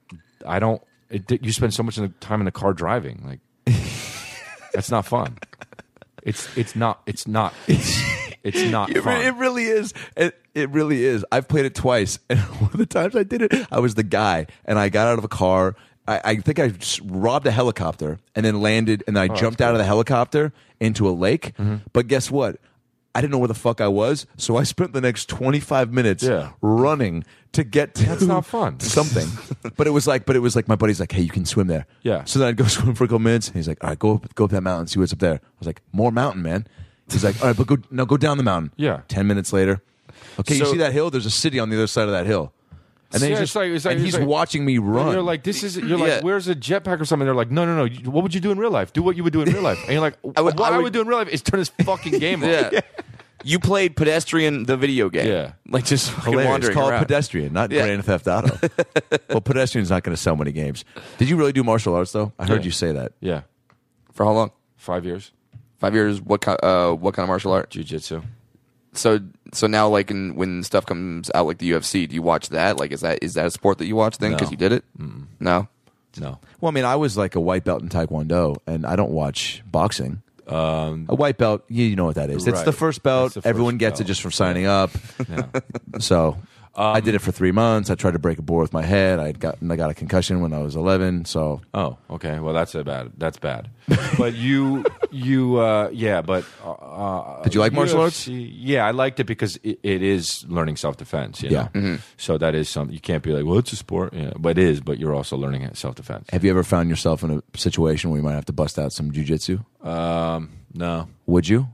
I don't. It, you spend so much of the time in the car driving. Like that's not fun. It's it's not. It's not. It's, it's not It, fun. re- it really is. It, it really is. I've played it twice, and one of the times I did it, I was the guy, and I got out of a car. I, I think I just robbed a helicopter and then landed, and then I jumped out of the helicopter into a lake. But guess what? I didn't know where the fuck I was, so I spent the next twenty-five minutes Yeah. running to get to That's not fun. something. But it was like, but it was like my buddy's like, "Hey, you can swim there." Yeah. So then I'd go swim for a couple minutes, and he's like, "All right, go up, go up that mountain, see what's up there." I was like, "More mountain, man." He's like, "All right, but go no, go down the mountain." Yeah. Ten minutes later, okay, you So- see that hill? There's a city on the other side of that hill, and then Yeah, he's it's just like- it's like- and it's he's like- watching me And run. you're like, this is. You're Yeah. like, where's a jetpack or something? They're like, no, no, no. You- What would you do in real life? Do what you would do in real life. And you're like, I would- what I I would- would do in real life is turn this fucking game on. yeah. You played Pedestrian, the video game. Yeah. Like just fucking Hilarious. wandering Call it around. Pedestrian, not Yeah. Grand Theft Auto. Well, Pedestrian's not going to sell many games. Did you really do martial arts though? I heard Yeah. you say that. Yeah. For how long? Five years. Five years. What kind? Uh, what kind of martial art? Jiu-jitsu. So, so now, like, in, when stuff comes out, like the U F C, do you watch that? Like, is that is that a sport that you watch then? Because No. you did it. No. No. Well, I mean, I was like a white belt in Taekwondo, and I don't watch boxing. Um, A white belt, you, you know what that is. It's Right. the first belt. It's the first Everyone gets it belt. just from signing up. yeah. So I Um, did it for three months. I tried to break a board with my head. I got I got a concussion when I was eleven. So Oh, okay. Well, that's a bad. That's bad. But you, you, uh, yeah. But uh, uh, Did you like martial U F C Yeah, I liked it because it, it is learning self defense. Yeah. know? So that is something you can't be like, well, it's a sport. Yeah, but it is. But you're also learning self defense. have you ever found yourself in a situation where you might have to bust out some jujitsu? Um, no. Would you?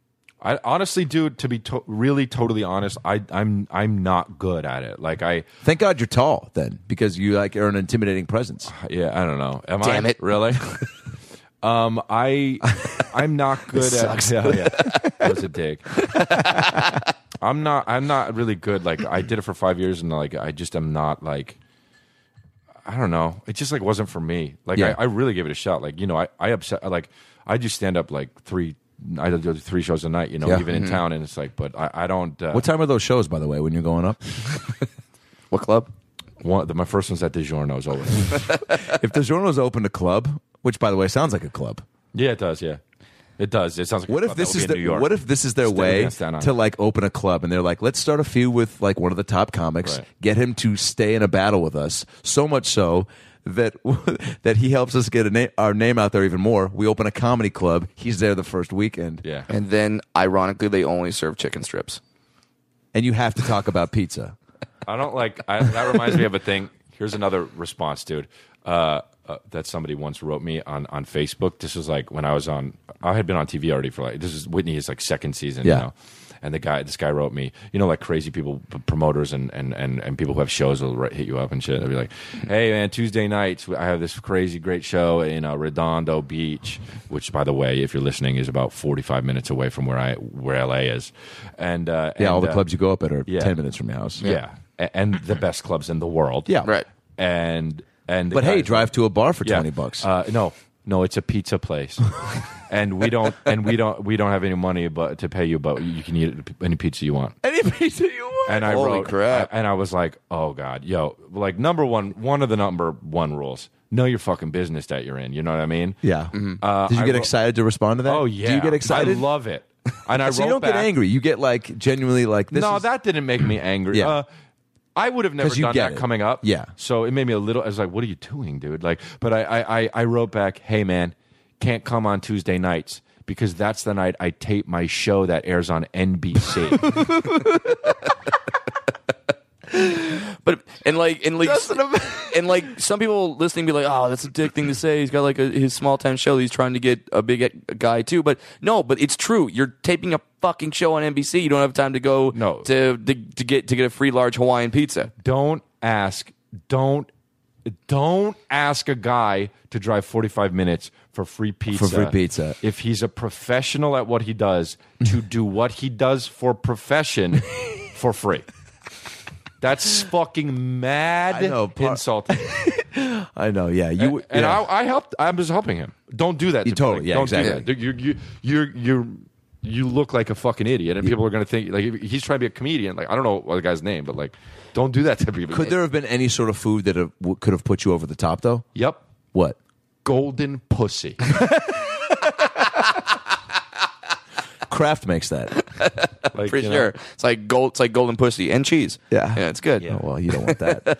I honestly, dude, to be to- really totally honest, I, I'm I'm not good at it. Like I, Thank God you're tall then, because you like are an intimidating presence. yeah, I don't know. Am Damn I it. really? um, I I'm not good at. sucks. Yeah, yeah. That was a dig. I'm not. I'm not really good. Like I did it for five years, and like I just am not like. I don't know. It just like wasn't for me. Like Yeah. I, I really gave it a shot. Like you know, I I upset. Like I just stand up like three. I do three shows a night. You know, Yeah. even in town, and it's like, but I, I don't. Uh, What time are those shows, by the way, when you're going up? What club? One, the, my first one's at DiGiorno's always. If DiGiorno's opened a club, which by the way sounds like a club, Yeah, it does. Yeah, It does. It sounds like What a if club this that is would be in the, New York. what if this is their Instead of way against Staten Island. to like open a club and they're like, let's start a feud with like one of the top comics, Right. get him to stay in a battle with us, so much so that that he helps us get a na- our name out there even more. We open a comedy club. He's there the first weekend, Yeah. And then, ironically, they only serve chicken strips. and you have to talk about pizza. I don't like. I, that reminds me of a thing. Here's another response, dude. Uh, uh, that somebody once wrote me on, on Facebook. This was like when I was on. I had been on T V already for like. This is Whitney's like second season. Yeah. You know? And the guy, this guy wrote me. You know, like crazy people, p- promoters, and, and, and, and people who have shows will write, hit you up and shit. They'll be like, "Hey man, Tuesday nights I have this crazy great show in uh, Redondo Beach, which, by the way, if you're listening, is about forty-five minutes away from where I where L A is." And uh, Yeah, and, all the uh, clubs you go up at are yeah. ten minutes from your house. Yeah, A- and the best clubs in the world. Yeah. Right. And and the But hey, guys- drive to a bar for yeah. twenty bucks. Uh, no, no, it's a pizza place, and we don't and we don't we don't have any money but to pay you, but you can eat any pizza you want. Any pizza you want. And I Holy wrote, crap. I- and I was like, oh god, yo, like number one, one of the number one rules: know your fucking business that you're in. You know what I mean? Yeah. Uh, Did you I get wrote- excited to respond to that? Oh yeah, Do you get excited? I love it. And I so wrote you don't back, get angry. You get like genuinely like this. no, is- that didn't make me angry. Yeah. Uh, I would have never 'Cause you done get that it. coming up. Yeah. So it made me a little. I was like, "What are you doing, dude?" Like, but I, I, I, I wrote back, "Hey, man, can't come on Tuesday nights because that's the night I tape my show that airs on N B C." But and like and like and like some people listening be like, oh, that's a dick thing to say. He's got like a, his small town show. He's trying to get a big e- guy too. But no, but it's true. You're taping a fucking show on N B C. You don't have time to go No. to, to to get to get a free large Hawaiian pizza. don't ask. Don't. Don't ask a guy to drive forty-five minutes for free pizza. For free pizza. If he's a professional at what he does, to do what he does for profession for free. That's fucking mad I know, par- insulting. I know. Yeah. You. and and yeah. I, I helped. I was helping him. Don't do that. You to totally- me. yeah, Don't exactly. do that. You you you you you look like a fucking idiot, and people are going to think like he's trying to be a comedian. Like I don't know what the guy's name, but like don't do that to people. Could there have been any sort of food that have, w- could have put you over the top though? Yep. What? Golden pussy. Kraft makes that. Like, For you know, sure. It's like gold. It's like golden pussy and cheese. Yeah. yeah, it's good. Oh, well, you don't want that.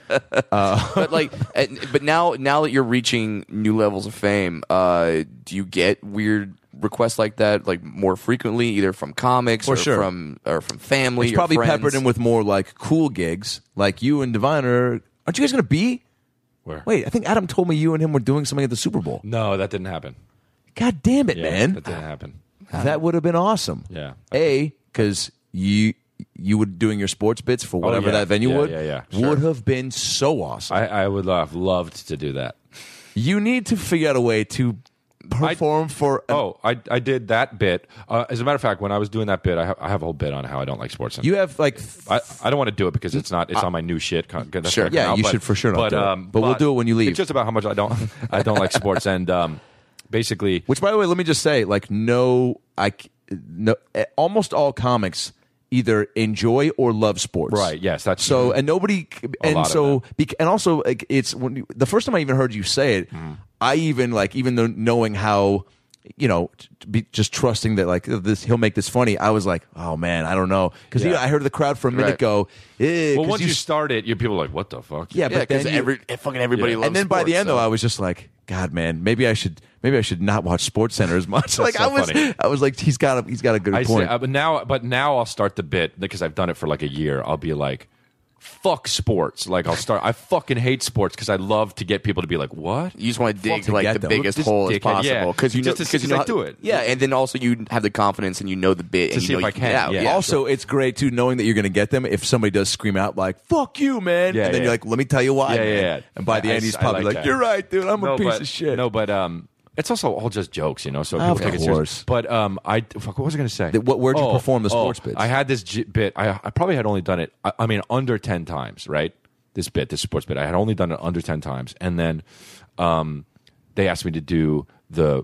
But like, and- but now now that you're reaching new levels of fame, uh, do you get weird requests like that like more frequently, either from comics For or sure. from or from family? It's or probably friends? peppered in with more like cool gigs, like you and Diviner. Aren't you guys going to be? Where? Wait, I think Adam told me you and him were doing something at the Super Bowl. No, that didn't happen. God damn it, Yeah, man! that didn't happen. That would have been awesome. Yeah. A, because you you were doing your sports bits for whatever yeah. that venue Yeah, would. yeah, yeah. Sure. Would have been so awesome. I, I would have loved to do that. you need to figure out a way to perform for. An, Oh, I I did that bit. Uh, as a matter of fact, when I was doing that bit, I have, I have a whole bit on how I don't like sports. you have like. I, I don't want to do it because it's not it's on my new shit. Con- that's Sure. gonna come Yeah, out, you but- should for sure not but, do it. um, But we'll do it when you leave. It's just about how much I don't I don't like sports, and um, basically, Which, by the way, let me just say, like, no, I, c- no, eh, almost all comics either enjoy or love sports. right? Yes, that's So, and nobody, and lot of so, bec- and also, like, it's when you, the first time I even heard you say it, Mm-hmm. I even like, even though knowing how, you know, to be just trusting that like this, he'll make this funny. I was like, oh man, I don't know, because Yeah. I heard the crowd for a minute Right. go, eh, well, 'cause once you, s- start it, you people are like, what the fuck? yeah, Yeah, but because then you- every fucking everybody Yeah. loves. and then by the sports, end so. though, I was just like, God, man, maybe I should, maybe I should not watch Sports Center as much. like so I was, funny. I was like, he's got a, he's got a good I say, point. uh, but now, but now I'll start the bit because I've done it for like a year. I'll be like, "Fuck sports!" Like I'll start. I fucking hate sports because I love to get people to be like, "What?" You just want to dig to like get the them. biggest This hole as dickhead, yeah. possible because you know Just to see because you if know I do it. Yeah, and then also you have the confidence and you know the bit To and you see know if I you can, Yeah, yeah. yeah. also, it's great too knowing that you're going to get them. If somebody does scream out like "fuck you, man," Yeah, and then yeah. you're like, "Let me tell you why." Yeah, man." yeah, yeah. And by the I- end, he's I probably like like, that. "You're right, dude. I'm no, a piece but, of shit." No, but um, it's also all just jokes, you know. So Of people take it course. seriously. But um, I fuck, what was I going to say? The- what- where'd you Oh, perform the oh, sports bits? I had this j- bit. I I probably had only done it. I, I mean, under ten times, right? This bit, this sports bit. I had only done it under ten times, and then um, they asked me to do the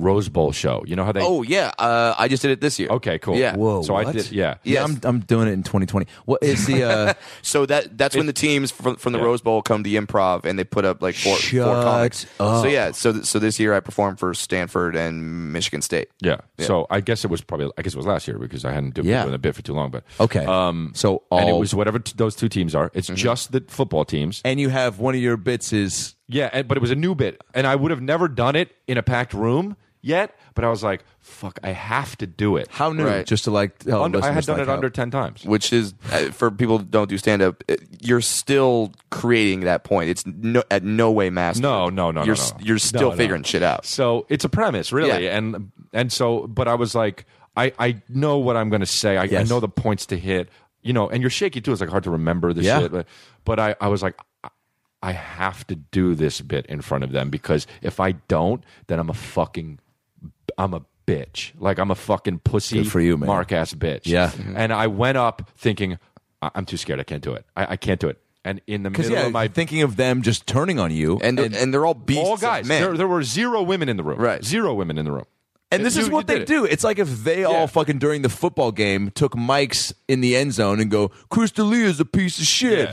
Rose Bowl show. You know how they? Oh yeah, uh, I just did it this year. Okay, cool. Yeah. Whoa, So I what? did. Yeah. Yeah, Yes. I'm, I'm doing it in twenty twenty. What is the? Uh, So that that's when the teams from, from the Yeah. Rose Bowl come to the Improv and they put up like four, four Shut comics. up. So yeah, so th- so this year I performed for Stanford and Michigan State. Yeah. So I guess it was probably. I guess it was last year because I hadn't been Yeah. doing a bit for too long. But okay. Um. so all, and it was whatever t- those two teams are. It's just the football teams. and you have one of your bits is Yeah, and, but it was a new bit, and I would have never done it in a packed room yet. But I was like, "Fuck, I have to do it." how new? Right. Just to like, tell Under, I had listeners, done like it how- under ten times. Which is uh, for people who don't do stand up, you're still creating that point. It's no, at no way mastered. No, no, no, no, You're no. s- you're still No, no. figuring shit out. So it's a premise, really, Yeah. and and so, but I was like, I I know what I'm going to say. I, I Yes. know the points to hit. You know, and you're shaky too. It's like hard to remember the Yeah. shit. But, but I I was like, I- I have to do this bit in front of them because if I don't, then I'm a fucking, I'm a bitch. Like I'm a fucking pussy, Good for you, man. mark ass bitch. Yeah. And I went up thinking, I- I'm too scared. I can't do it. I, I can't do it. And in the Because middle yeah, of my thinking of them just turning on you, And and, and they're all beasts. all of guys, men. there, there were zero women in the room. Right. Zero women in the room. And this You- is you what did they it. do. It's like if they all Yeah. fucking during the football game took mics in the end zone and go, Chris D'Elia's a piece of shit.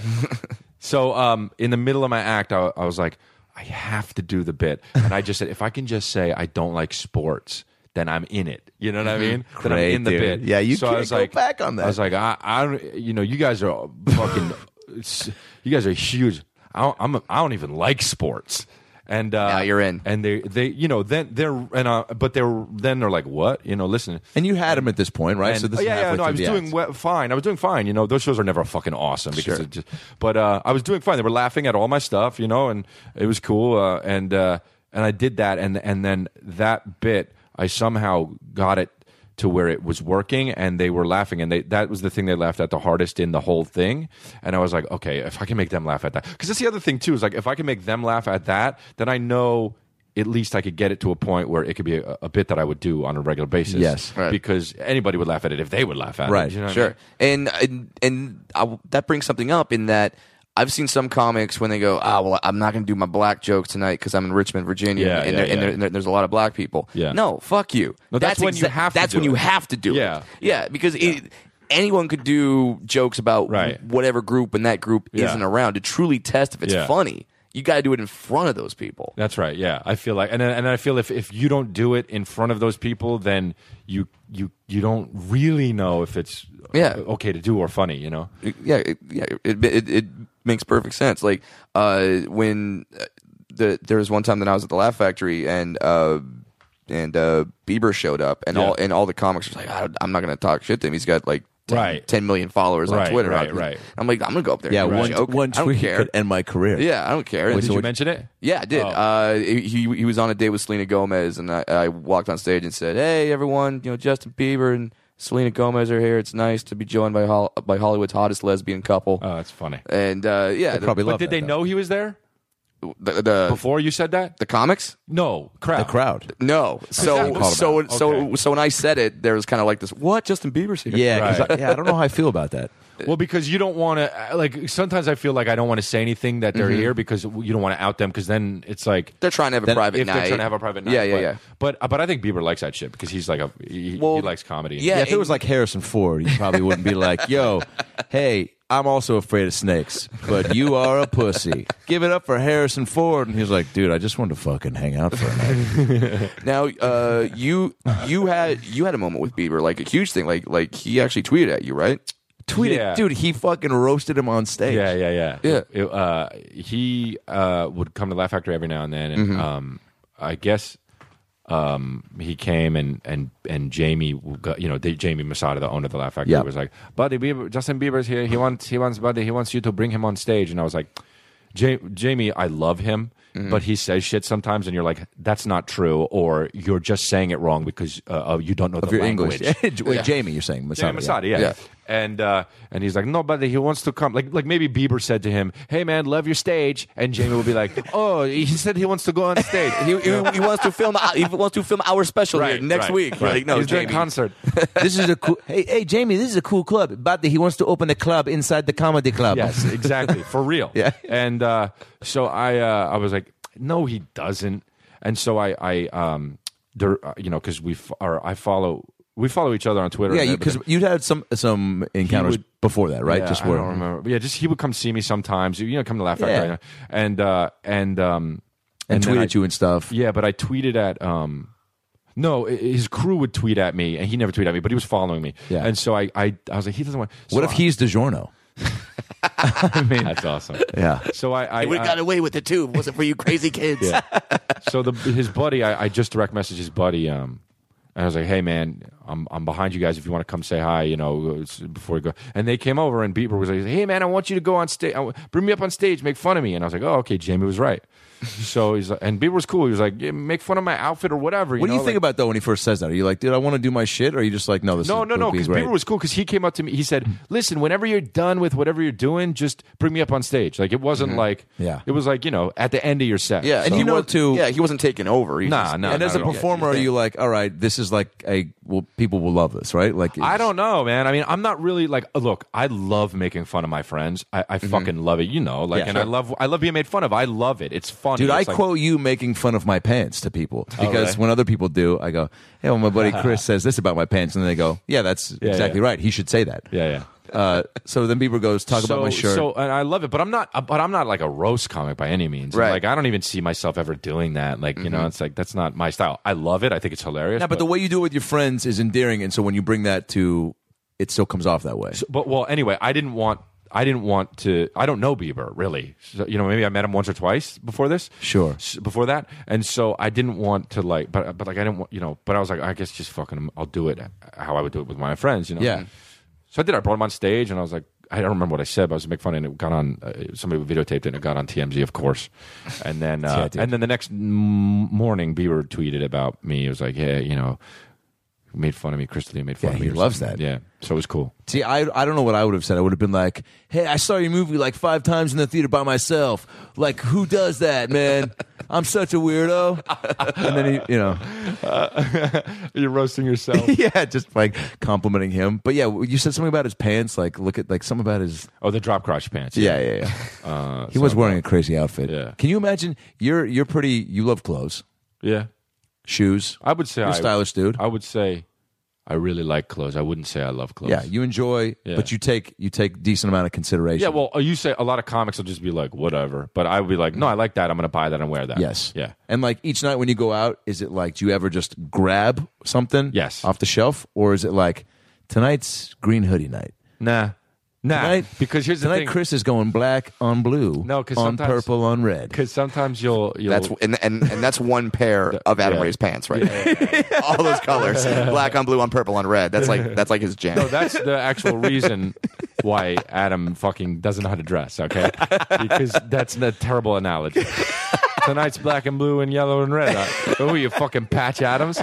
So um, in the middle of my act, I, I was like, I have to do the bit. And I just said, if I can just say I don't like sports, then I'm in it. You know what I mean? Then I'm Great, in the dude. bit. Yeah, you so I can't was go like, back on that. I was like, I, I don't, you know, you guys are fucking, you guys are huge. I don't, I'm, I don't even like sports. And uh, Now you're in. And they, they, you know, then they're, and uh, but they're, then they're like, what? You know, listen. And you had him at this point, right? And- so this oh, is yeah, yeah, halfway no, I through was the doing act. we- fine. I was doing fine. You know, those shows are never fucking awesome because Sure. it just. But uh, I was doing fine. They were laughing at all my stuff, you know, and it was cool. Uh, and uh, and I did that, and and then that bit, I somehow got it to where it was working, and they were laughing, and they that was the thing they laughed at the hardest in the whole thing. And I was like, okay, if I can make them laugh at that, because that's the other thing too, is like if I can make them laugh at that, then I know. At least I could get it to a point where it could be a, a bit that I would do on a regular basis. Yes. Right. Because anybody would laugh at it if they would laugh at Right. it. You know what I Sure, mean? and and and I, that brings something up in that I've seen some comics when they go, ah, well, I'm not going to do my black jokes tonight because I'm in Richmond, Virginia, Yeah, and, yeah, there, and, yeah. there, and there- there's a lot of black people. Yeah. No, fuck you. No, that's when you have to That's do when you it. have to do Yeah. it. Yeah, because It, anyone could do jokes about Right. whatever group, and that group Yeah. isn't around to truly test if it's Yeah. funny. You got to do it in front of those people. That's right. Yeah, I feel like, and then- and I feel if, if you don't do it in front of those people, then you you you don't really know if it's Yeah. okay to do or funny. You know. Yeah, it, yeah, it, it it makes perfect sense. Like uh, when uh, the there was one time that I was at the Laugh Factory and uh, and uh, Bieber showed up, and Yeah. all and all the comics were like, I, I'm not going to talk shit to him. He's got like ten, Right. ten million followers on Right, Twitter. right, I'm, right. I'm like, I'm going to go up there. Yeah, and do a one, joke. one I don't tweet care. could end my career. Yeah, I don't care. Did And- you mention it? yeah, I did. Oh. Uh, he he was on a date with Selena Gomez, and I, I walked on stage and said, "Hey, everyone! You know, Justin Bieber and Selena Gomez are here. It's nice to be joined by Hol- by Hollywood's hottest lesbian couple." Oh, that's funny. and uh, yeah, They the, probably But love did that, they though. know he was there the, the before you said that? the comics. No, crowd. the crowd? No. So Call so them out. so Okay. so when I said it, there was kind of like this. What? Justin Bieber's here? Yeah, 'cause Right. I, yeah. I don't know how I feel about that. Well, because you don't want to. Like sometimes I feel like I don't want to say anything that they're here because you don't want to out them. Because then it's like They're trying to have a Then private if night. they're trying to have a private night. Yeah, yeah, but, yeah. But but I think Bieber likes that shit because he's like a he, Well, he likes comedy. yeah. Yeah, if it and- was like Harrison Ford, you probably wouldn't be like, "Yo, hey, I'm also afraid of snakes, but you are a pussy. Give it up for Harrison Ford." And he's like, "Dude, I just wanted to fucking hang out for a night." Now, uh, you you had you had a moment with Bieber, like a huge thing. Like like he actually tweeted at you, right? Tweeted, Yeah. dude. He fucking roasted him on stage. Yeah, yeah, yeah. Yeah. It- uh, he uh, would come to Laugh Factory every now and then, and Mm-hmm. um, I guess um, he came and and and Jamie, got, you know, they, Jamie Masada, the owner of the Laugh Factory, Yeah. was like, "Buddy, Bieber, Justin Bieber's here. He wants he wants Buddy. He wants you to bring him on stage." And I was like, Ja- "Jamie, I love him." Mm-hmm. But he says shit sometimes, and you're like, "That's not true," or "You're just saying it wrong because uh, uh, you don't know Of the your language." English. Wait, Jamie, you're saying Masada? Jamie Masada, yeah. Yeah. And uh, and he's like, no, but he wants to come. Like like maybe Bieber said to him, "Hey man, love your stage," and Jamie will be like, "Oh, he said he wants to go on stage." He, he, he wants to film. He wants to film our special here Right, next right, week. right. Like, no, he's doing Jamie. a concert. This is a cool. Hey, hey, Jamie, this is a cool club. But he wants to open a club inside the comedy club. Yes, exactly, for real. Yeah. And uh, so I uh, I was like, no, he doesn't. And so I I um there, uh, you know, because we f- or I follow we follow each other on Twitter. Yeah, and because everything. you'd had some some encounters would- before that, right? Yeah, just I where don't remember. But yeah, just he would come see me sometimes. You know, come to Laugh Factory, Yeah. and uh, and um, and, then tweeted I- you and stuff. Yeah, but I tweeted at um, no, i- his crew would tweet at me, and he never tweeted at me, but he was following me. Yeah. And so I, I, I was like, he doesn't want. What so if he's DiGiorno? I mean, that's awesome. Yeah. So I, I, We I got away with it too. If it wasn't for you crazy kids. Yeah. So the his buddy, I, I just direct messaged his buddy, um, and I was like, "Hey man, I'm I'm behind you guys. If you want to come say hi, you know, before you go." And they came over, and Bieber was like, "Hey man, I want you to go on stage. Bring me up on stage, make fun of me." And I was like, "Oh, okay, Jamie was right." So he's like, and Bieber was cool. He was like, yeah, "Make fun of my outfit or whatever." You What do know? you think like, about though when he first says that? Are you like, dude, I want to do my shit, or are you just like, no, this No, is no, no. Because Because Bieber was cool because he came up to me. He said, "Listen, whenever you're done with whatever you're doing, just bring me up on stage." Like it wasn't like, Yeah. it was like you know at the end of your set. Yeah, and So- you know, know, too- yeah, he wasn't taking over. He Nah, just- nah. and as not a at all. performer, are you like, all right, this is like a well, people will love this, right? Like, I don't know, man. I mean, I'm not really like. Look, I love making fun of my friends. I, I fucking love it. You know, like, Yeah, and sure. I love, I love being made fun of. I love it. It's funny. Dude, I It's like- quote you making fun of my pants to people because really? when other people do, I go, "Hey, well, my buddy Chris says this about my pants," and then they go, "Yeah, that's Yeah, exactly yeah. right. He should say that." Yeah, yeah. Uh, so then Bieber goes, "Talk so, about my shirt." So, and I love it, but I'm not. But I'm not like a roast comic by any means. Right. Like, I don't even see myself ever doing that. Like, you know, it's like that's not my style. I love it. I think it's hilarious. yeah, but the way you do it with your friends is endearing, and so when you bring that to, it still comes off that way. But well, anyway, I didn't want. I didn't want to. I don't know Bieber really. So, you know, maybe I met him once or twice before this. Sure. S- Before that, and so I didn't want to like. But but like I didn't want. You know. But I was like, I guess just fucking. I'll do it how I would do it with my friends. You know. Yeah. So I did. I brought him on stage, and I was like, I don't remember what I said, but I was making fun, and it got on. Uh, somebody videotaped it, and it got on T M Z, of course. And then, uh, Yeah, it did. and then the next m- morning, Bieber tweeted about me. It was like, yeah, you know, made fun of me. Chris D'Elia made fun Yeah, of me. he or loves something. that. Yeah, so it was cool. See, I I don't know what I would have said. I would have been like, "Hey, I saw your movie like five times in the theater by myself. Like, who does that, man? I'm such a weirdo." And then he, you know, You're roasting yourself. yeah, just like complimenting him. But yeah, you said something about his pants. Like, look at like something about his. Oh, the drop crotch pants. Yeah, yeah, yeah. Uh, He was something wearing a about- crazy outfit. Yeah. Can you imagine? You're you're pretty. You love clothes, Yeah, shoes. I would say You're a I, stylish dude. I would say I really like clothes. I wouldn't say I love clothes. Yeah, you enjoy, Yeah. but you take you take decent amount of consideration. Yeah, well, you say a lot of comics will just be like, whatever. But I would be like, no, I like that. I'm going to buy that and wear that. Yes. Yeah. And like each night when you go out, is it like do you ever just grab something Yes. off the shelf, or is it like tonight's green hoodie night? Nah. Nah. Tonight, because here's the tonight thing. Chris is going black on blue, No, 'cause on sometimes- purple on red. Because sometimes you'll, you'll That's and, and and that's one pair of Adam yeah. Ray's pants, right? All those colors, black on blue on purple on red. That's like that's like his jam. No, that's the actual reason why Adam fucking doesn't know how to dress, okay? Because that's a terrible analogy. Tonight's black and blue and yellow and red. Uh, who are you, fucking Patch Adams?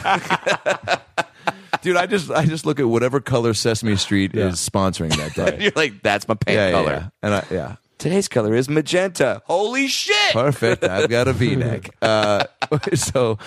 Dude, I just I just look at whatever color Sesame Street is sponsoring that day. You're like, that's my pant yeah, yeah, color. yeah. And I, yeah. Today's color is magenta. Holy shit! Perfect. I've got a V-neck. Uh, so,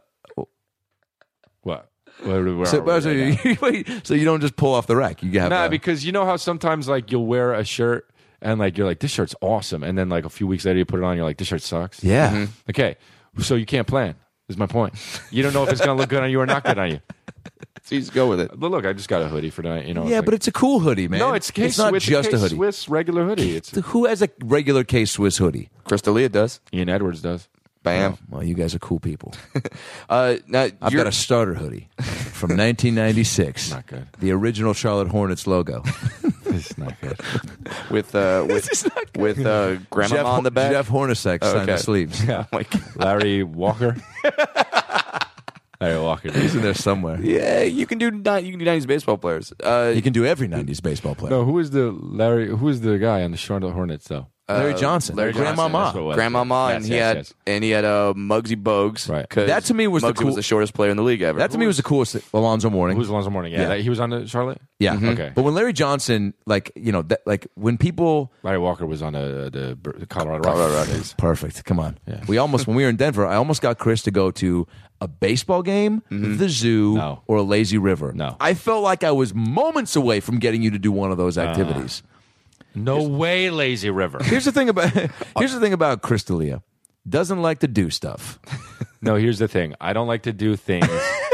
What? Where, where so, are we so, right now? you, wait, so you don't just pull off the rack. You have Nah, a- because you know how sometimes like you'll wear a shirt and like you're like, this shirt's awesome. And then like a few weeks later you put it on, you're like, this shirt sucks. yeah. Okay. So you can't plan, is my point. You don't know if it's going to look good on you or not good on you. So you just go with it. But look, I just got a hoodie for tonight. You know, Yeah, it's but like, it's a cool hoodie, man. no, it's K it's not it's just K a hoodie. Swiss regular hoodie. It's Who has a regular K Swiss hoodie? Chris D'Elia does. Ian Edwards does. Bam. Well, you guys are cool people. Uh, now I've you're- got a starter hoodie from nineteen ninety-six. Not good. The original Charlotte Hornets logo. It's not good. with uh, with with uh, grandma Jeff, on the back. Jeff Hornacek signed okay. the sleeves. Yeah. Oh my God. Larry Walker. Larry Walker. He's in there somewhere. Yeah, you can do ni- you can do nineties baseball players. Uh, You can do every nineties baseball player. No, who is the Larry? Who is the guy on the Charlotte Hornets though? Larry Johnson. Larry Grandma Johnson, Ma. that's what it was. Grandmama, Yes, and he yes, had yes. and he had uh, Muggsy Bogues. Right. 'cause That to me was the Muggsy cool- was the shortest player in the league ever. That to me was the coolest. Alonzo Mourning. Who's Alonzo Mourning? Yeah, Yeah. that- he was on the Charlotte. yeah. Okay. But when Larry Johnson, like you know, that, like when people. Larry Walker was on the the, the Colorado Colorado Rockies. Rockies. Perfect. Come on. Yeah. We almost when we were in Denver, I almost got Chris to go to a baseball game, the zoo, No. or a lazy river. No. I felt like I was moments away from getting you to do one of those activities. No way, Lazy River. Here's the thing about here's the thing about Chris D'Elia. doesn't like to do stuff. No, here's the thing. I don't like to do things.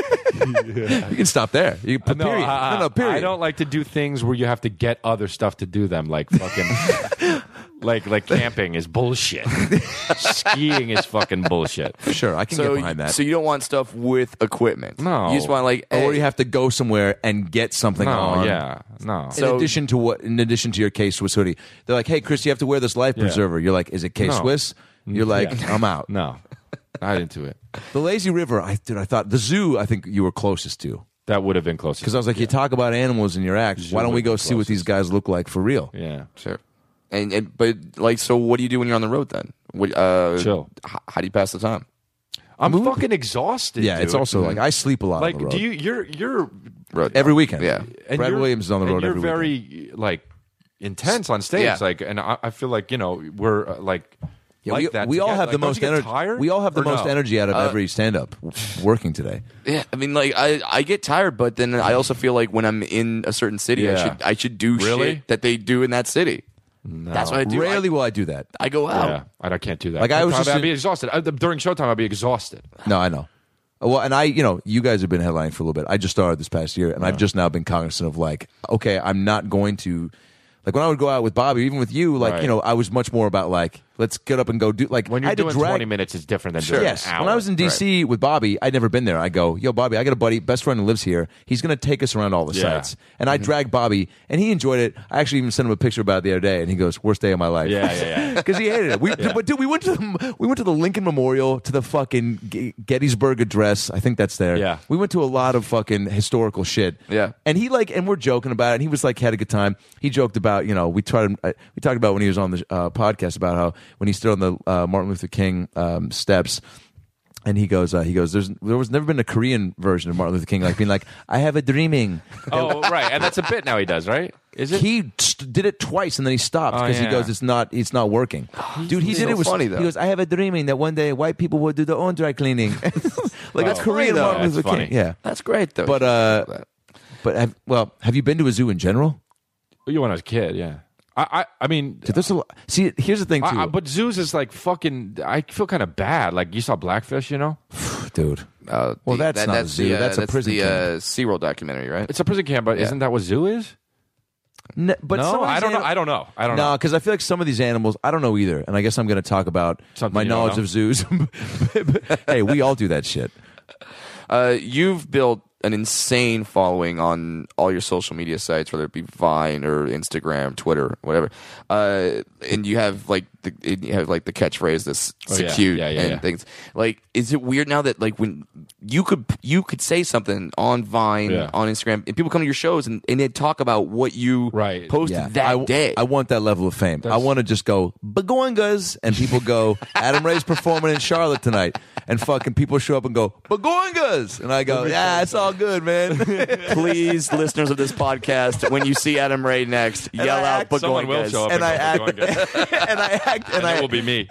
You can stop there. You can, No, period. I, no, no, period. I don't like to do things where you have to get other stuff to do them, like fucking, like like camping is bullshit. Skiing is fucking bullshit. Sure, I can So, get behind that. so you don't want stuff with equipment. No. You just want like, or hey, you have to go somewhere and get something No, on. yeah, no. In So- addition to what? In addition to your K Swiss hoodie, they're like, "Hey, Chris, you have to wear this life Yeah. preserver." You're like, "Is it K No. Swiss?" You're like, Yeah. "I'm out." No, not into it. The lazy river. I dude, I thought the zoo. I think you were closest to That would have been closer. because I was like, you talk about animals in your act. Zoo Why don't we would go be see what these guys look like for real? Yeah. sure. And, and but like, so what do you do when you're on the road then? What, uh, Chill. h- how do you pass the time? I'm fucking exhausted. Yeah, it's dude. also like I sleep a lot like, on the road. do you? You're you're Road. every weekend? Yeah. and Brad you're- Williams is on the and road You're every very weekend. like intense on stage. Yeah. Like, and I, I feel like you know we're uh, like. Yeah, like we, that we all together. have the Like, don't most you get energy. tired, We all have the or most no? energy out of Uh, every stand-up working today. Yeah, I mean, like I, I get tired, but then I also feel like when I'm in a certain city, I Yeah. should I should do Really? shit that they do in that city. That's what I do. Rarely I, will I do that. I go out. Yeah, I, I can't do that. Like, I was I'd, just I'd in- be exhausted I, during showtime. I'd be exhausted. No, I know. Well, and I, you know, you guys have been headlining for a little bit. I just started this past year, and I've just now been cognizant of like, okay, I'm not going to, like when I would go out with Bobby, even with you, like Right. you know, I was much more about like, let's get up and go do like When I you're had to doing drag, twenty minutes, it's different than Sure. doing Yes, an hour. when I was in D C with Bobby, I'd never been there. I go, yo, Bobby, I got a buddy, best friend who lives here. He's going to take us around all the Yeah. sites, and I dragged Bobby, and he enjoyed it. I actually even sent him a picture about it the other day, and he goes, "Worst day of my life." Yeah, yeah, yeah. Because he hated it. We, But dude, we went to the, we went to the Lincoln Memorial, to the fucking G- Gettysburg Address. I think that's there. Yeah. We went to a lot of fucking historical shit. Yeah. And he like, and we're joking about it. And he was like, had a good time. He joked about, you know, we tried. Uh, we talked about when he was on the uh, podcast about how when he stood on the uh, Martin Luther King um, steps. And he goes, uh, he goes. There's there was never been a Korean version of Martin Luther King like being like, I have a dreaming. Oh, right, and that's a bit now. He does, right? Is it? He st- did it twice and then he stopped Oh, because he yeah. goes, it's not, it's not working. Dude, he He's did so it. Was funny, though. He goes, I have a dreaming that one day white people will do their own dry cleaning. like That's a Korean funny, though. Martin That's Luther funny. King. Yeah, That's great though. but uh, but have, well, have you been to a zoo in general? You when I was a kid, yeah. I, I, I mean, Dude, there's a lot. See, here's the thing too, I, I, but zoos is like fucking. I feel kind of bad. Like you saw Blackfish, you know. dude. uh, Well, the- that's that- not a that's zoo. The, uh, That's a prison the camp. uh, SeaWorld documentary, right? It's a prison camp, but Yeah. isn't that what zoo is? N- but no, some of I these don't know. anim- I don't know. I don't No, know. because I feel like some of these animals, I don't know either, and I guess I'm going to talk about Something my you don't knowledge know? of zoos. Hey, we all do that shit. Uh, you've built an insane following on all your social media sites, whether it be Vine or Instagram, Twitter, whatever. Uh, and you have like the you have like the catchphrase "this Oh, yeah. cute" Yeah, yeah, and yeah. things. Like, is it weird now that like when you could you could say something on Vine, Yeah. on Instagram, and people come to your shows and, and they talk about what you Right. posted that I, day? I want that level of fame. I That's- want to just go Bagoingas, and people go Adam Ray's performing in Charlotte tonight, and fucking people show up and go Bagoingas, and I go, yeah, it's all good, man. Please, listeners of this podcast, when you see Adam Ray next, yell I out act- Someone will "Bagoingas." show up and I act, go, "Bagoingas." and I act, and and I it will be me.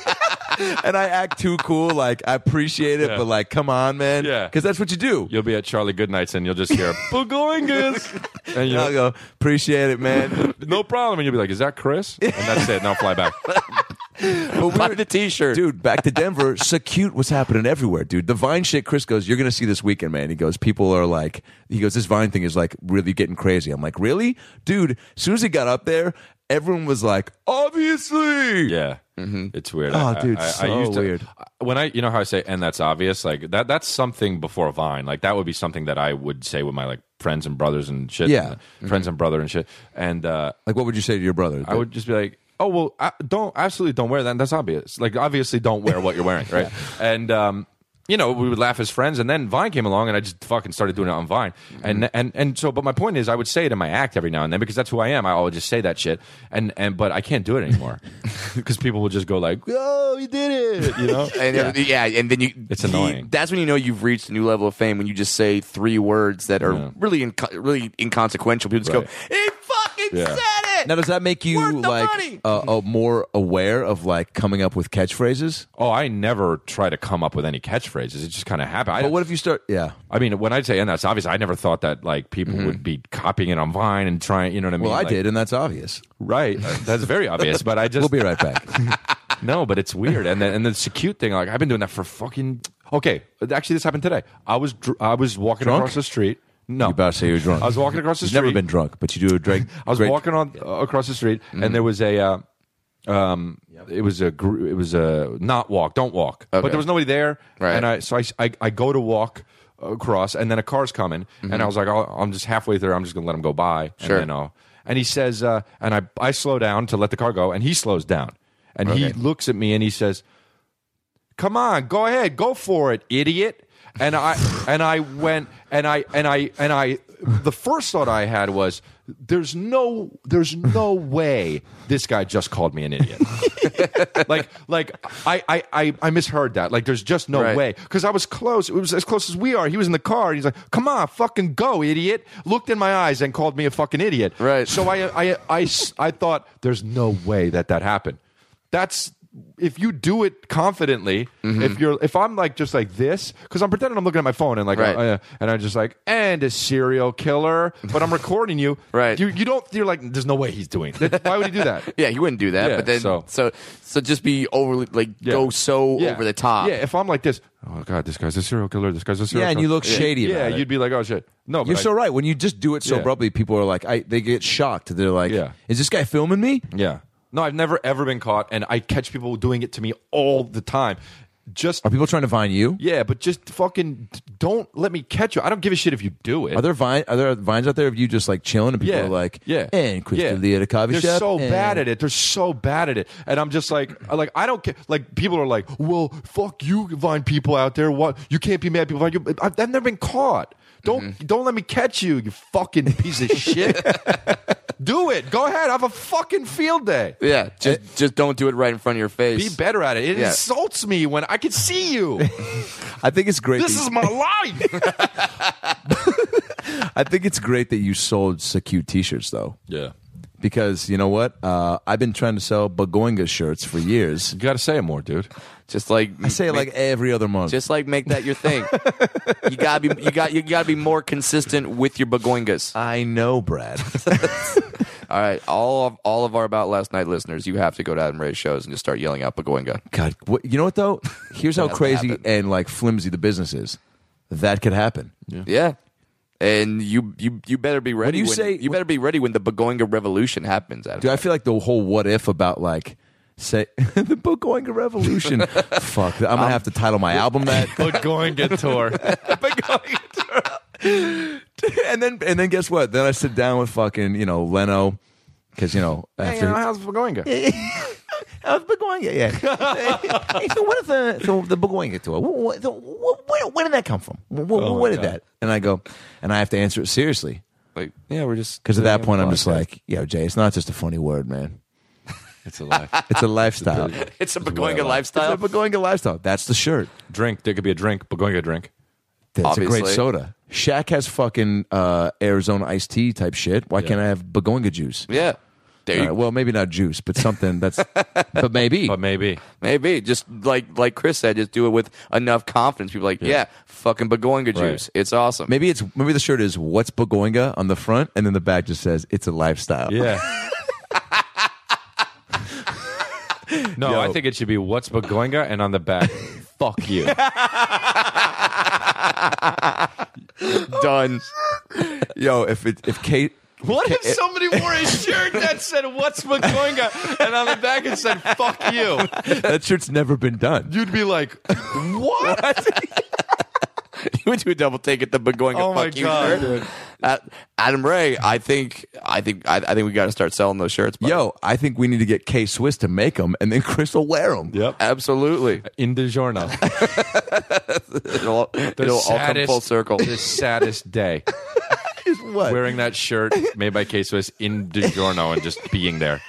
and I act too cool. Like I appreciate it, Yeah. but like, come on, man, Yeah. because that's what you do. You'll be at Charlie Goodnight's and you'll just hear Bagoingas, and you I'll go appreciate it, man. no problem, and you'll be like, "Is that Chris?" And that's it. Now fly back. But we Buy were- the T-shirt, Dude, back to Denver, so cute was happening everywhere, dude. The Vine shit, Chris goes, you're going to see this weekend, man. He goes, people are like, he goes, this Vine thing is like really getting crazy. I'm like, really? Dude, as soon as he got up there, everyone was like, obviously. Yeah, it's weird. Oh, I- dude, I, I so used to, weird. When I, you know how I say, and that's obvious. Like that, that's something before Vine. Like that would be something that I would say with my like friends and brothers and shit. Yeah. and friends and brother and shit. And uh, Like, what would you say to your brother? I would just be like, oh well, I, don't absolutely don't wear that. That's obvious. Like obviously, don't wear what you're wearing, right? And um, you know, we would laugh as friends, and then Vine came along, and I just fucking started doing it on Vine. And and and so, but my point is, I would say it in my act every now and then because that's who I am. I always just say that shit, and and but I can't do it anymore because people will just go like, oh, you did it, you know? and yeah. yeah, and then you It's you- annoying. that's when you know you've reached a new level of fame when you just say three words that are Yeah. really inco- really inconsequential. People just Right. go, "He fucking Yeah. said it." Now, does that make you Worth the like money. uh, uh, more aware of like coming up with catchphrases? Oh, I never try to come up with any catchphrases. It just kind of happened. I, But what if you start? Yeah. I mean, when I say, and that's obvious, I never thought that like people would be copying it on Vine and trying, you know what I mean? Well, I Like, did, and that's obvious. Right. Uh, That's very obvious, but I just. We'll be right back. No, but it's weird. And then and then it's a cute thing. Like I've been doing that for fucking. Okay, actually, this happened today. I was dr- I was walking Drunk? across the street. No, You about to say you're drunk. I was walking across the You've street. never been drunk, but you do a drink. I was great- walking on uh, across the street, and there was a. Uh, um, it was a gr- it was a not walk, don't walk, Okay. but there was nobody there, Right. and I so I, I I go to walk across, and then a car's coming, and I was like, oh, I'm just halfway there, I'm just gonna let him go by, Sure. and then I'll, and he says, uh, and I I slow down to let the car go, and he slows down, and he Okay. looks at me and he says, "Come on, go ahead, go for it, idiot." And I and I went and I and I and I the first thought I had was there's no there's no way this guy just called me an idiot. like like I, I I I misheard that. Like there's just no Right. way. Because I was close. It was as close as we are. He was in the car and he's like, "Come on, fucking go, idiot." Looked in my eyes and called me a fucking idiot. Right. So I I I I thought there's no way that that happened. That's if you do it confidently, Mm-hmm. if you're, if I'm like just like this, because I'm pretending I'm looking at my phone and like, Right. uh, and I'm just like, and a serial killer, but I'm recording you. Right. You you don't. You're like, there's no way he's doing it. Why would he do that? Yeah, he wouldn't do that. Yeah, but then so. so- so just be overly like Yeah. go so Yeah. over the top. Yeah. If I'm like this, oh god, this guy's a serial killer. This guy's a serial Yeah, and you killer. look shady Yeah, about it. you'd be like, oh shit. No, but You're I- so right. When you just do it so Yeah. abruptly, people are like, I, they get shocked. They're like, Yeah. is this guy filming me? Yeah. No, I've never ever been caught, and I catch people doing it to me all the time. Just Are people trying to find you? yeah, but just fucking don't let me catch you. I don't give a shit if you do it. Are there vine? Are there vines out there of you just like chilling and people Yeah, are like, yeah, and Chris yeah. Lee at a coffee They're shop? so and- bad at it. They're so bad at it, and I'm just like, I- like I don't care. Like people are like, well, fuck you, Vine people out there. What you can't be mad. People Vine. You, I've, I've never been caught. Don't Mm-hmm. don't let me catch you, you fucking piece of shit. Do it. Go ahead. Have a fucking field day. Yeah, just just don't do it right in front of your face. Be better at it. It Yeah. insults me when I can see you. I think it's great. This that is you- my life. I think it's great that you sold so cute T-shirts though, Yeah. because you know what? Uh, I've been trying to sell Begoinga shirts for years. You got to say it more, dude. Just like I say it like every other month. just like make that your thing. you gotta be you got you gotta be more consistent with your begoingas. I know, Brad. All right, all of all of our About Last Night listeners, you have to go to Adam Ray's shows and just start yelling out begoinga. God, what, you know what though? Here's how That crazy happened. and like flimsy the business is. That could happen. Yeah. And you, you, you better be ready. you when, say- you better be ready when the begoinga revolution happens. Adam. Dude, I feel like the whole what if about like say the Begoinga Revolution. Fuck, I'm gonna have to title my album that. Going get tour. and then and then guess what? Then I sit down with fucking you know Leno because you know Hey, after you know, how's Begoinga? how's Begoinga? Yeah. Hey, so what is the so the Begoinga tour? What, what, so what, where, where did that come from? What, what, Oh my where did God. that? And I go, and I have to answer it seriously Like, yeah, we're just because at that doing point a I'm just podcast. like, yo, Jay, it's not just a funny word, man. It's a life. It's a lifestyle. it's a It's begoinga a lifestyle. Begoinga lifestyle. That's the shirt. Drink. There could be a drink. Begoinga drink. That's a great Obviously. soda. Shaq has fucking uh, Arizona iced tea type shit. Why Yeah. can't I have Begoinga juice? Yeah, there All you right, well, maybe not juice, but something that's. But maybe. But maybe. maybe just like like Chris said, just do it with enough confidence. People are like, yeah, fucking begoinga Right. juice. It's awesome. Maybe it's maybe the shirt is "What's Begoinga" on the front, and then the back just says "It's a lifestyle." Yeah. No, Yo. I think it should be what's Begoinga and on the back, fuck you. Done. Yo, if it if Kate. What if somebody wore a shirt that said what's Begoinga and on the back it said fuck you? That shirt's never been done. You'd be like, what? You went to a double take at the begoinga. Oh my fuck you God, shirt. dude. Uh, Adam Ray, I think, I think, I, I think we got to start selling those shirts. buddy. Yo, I think we need to get K Swiss to make them, and then Chris will wear them. Yep. absolutely. In DiGiorno. It'll, all- The it'll all come saddest- full circle. The saddest day. What? Wearing that shirt made by K-Swiss in DiGiorno and just being there.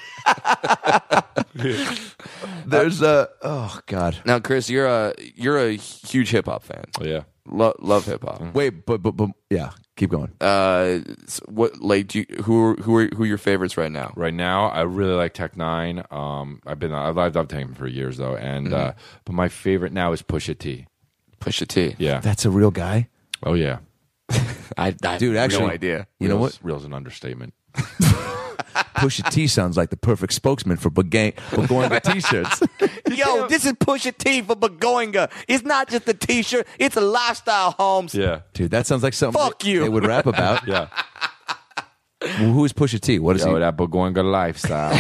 There's a oh god. Now, Chris, you're a you're a huge hip hop fan. Oh, yeah. Lo- love hip hop. Wait, but but but yeah, keep going. Uh, s- what like do you, who are, who are who are your favorites right now? Right now, I really like Tech Nine. Um, I've been I've loved Tech Nine for years though, and uh, but my favorite now is Pusha T. Pusha T. Yeah. That's a real guy. Oh yeah. I, I Dude, have actually- no idea. You know Real's- what? Real's an understatement. Pusha T sounds like the perfect spokesman for Begang- Begoinga t-shirts. Yo, this is Pusha T for Begoinga. It's not just a T-shirt; it's a lifestyle, Holmes. Yeah. Dude, that sounds like something Fuck they, you. they would rap about. Yeah. Well, who is Pusha T? What is Yo, he? that Begoinga lifestyle.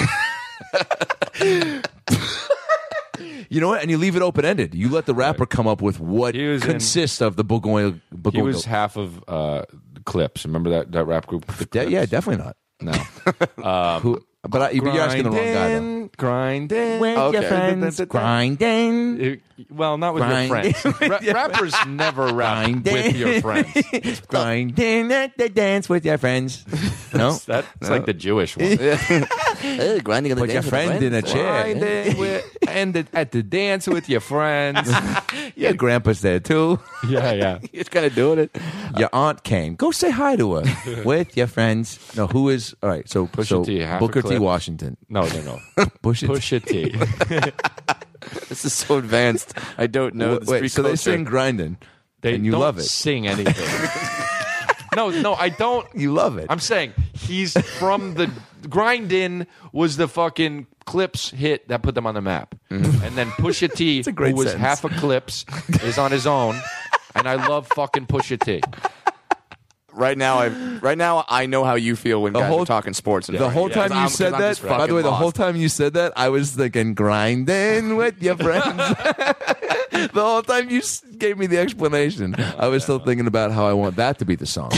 You know what? And you leave it open ended. You let the rapper come up with what He was in- consists of the Begoinga. He was half of uh, Clips. Remember that, that rap group? The Yeah, Clips? yeah, definitely not. No. Who? But I, you're asking the wrong guy. Though. Grinding. With Okay. your friends, grinding. It- well, not with Grind. your friends. Ra- rappers never rap Grinding. with your friends. Grinding at the dance with your friends. No? That's like the Jewish one. Hey, grinding on the Put your dance with friend the in a friends. chair. Grinding with, and the, at the dance with your friends. Your grandpa's there too. Yeah, yeah. He's kind of doing it. Your aunt came. Go say hi to her with your friends. No, who is? All right, so, Pusha so T, half a Booker T. clip. Washington. No, no, no. Pusha T. Pusha T. This is so advanced. I don't know. the Wait, street so they culture. sing grinding, They and you don't love it. sing anything. no, no, I don't. You love it. I'm saying he's from the Grindin was the fucking Clips hit that put them on the map, and then Pusha T, a great who was sentence. half a Clips, is on his own, and I love fucking Pusha T. Right now, I right now I know how you feel when The guys whole- are talking sports. And The whole everything. time Yeah, you 'cause said I'm- 'cause I'm that, just by the fucking way, the lost. whole time you said that, I was thinking grinding with your friends. The whole time you s- gave me the explanation, I was still thinking about how I want that to be the song.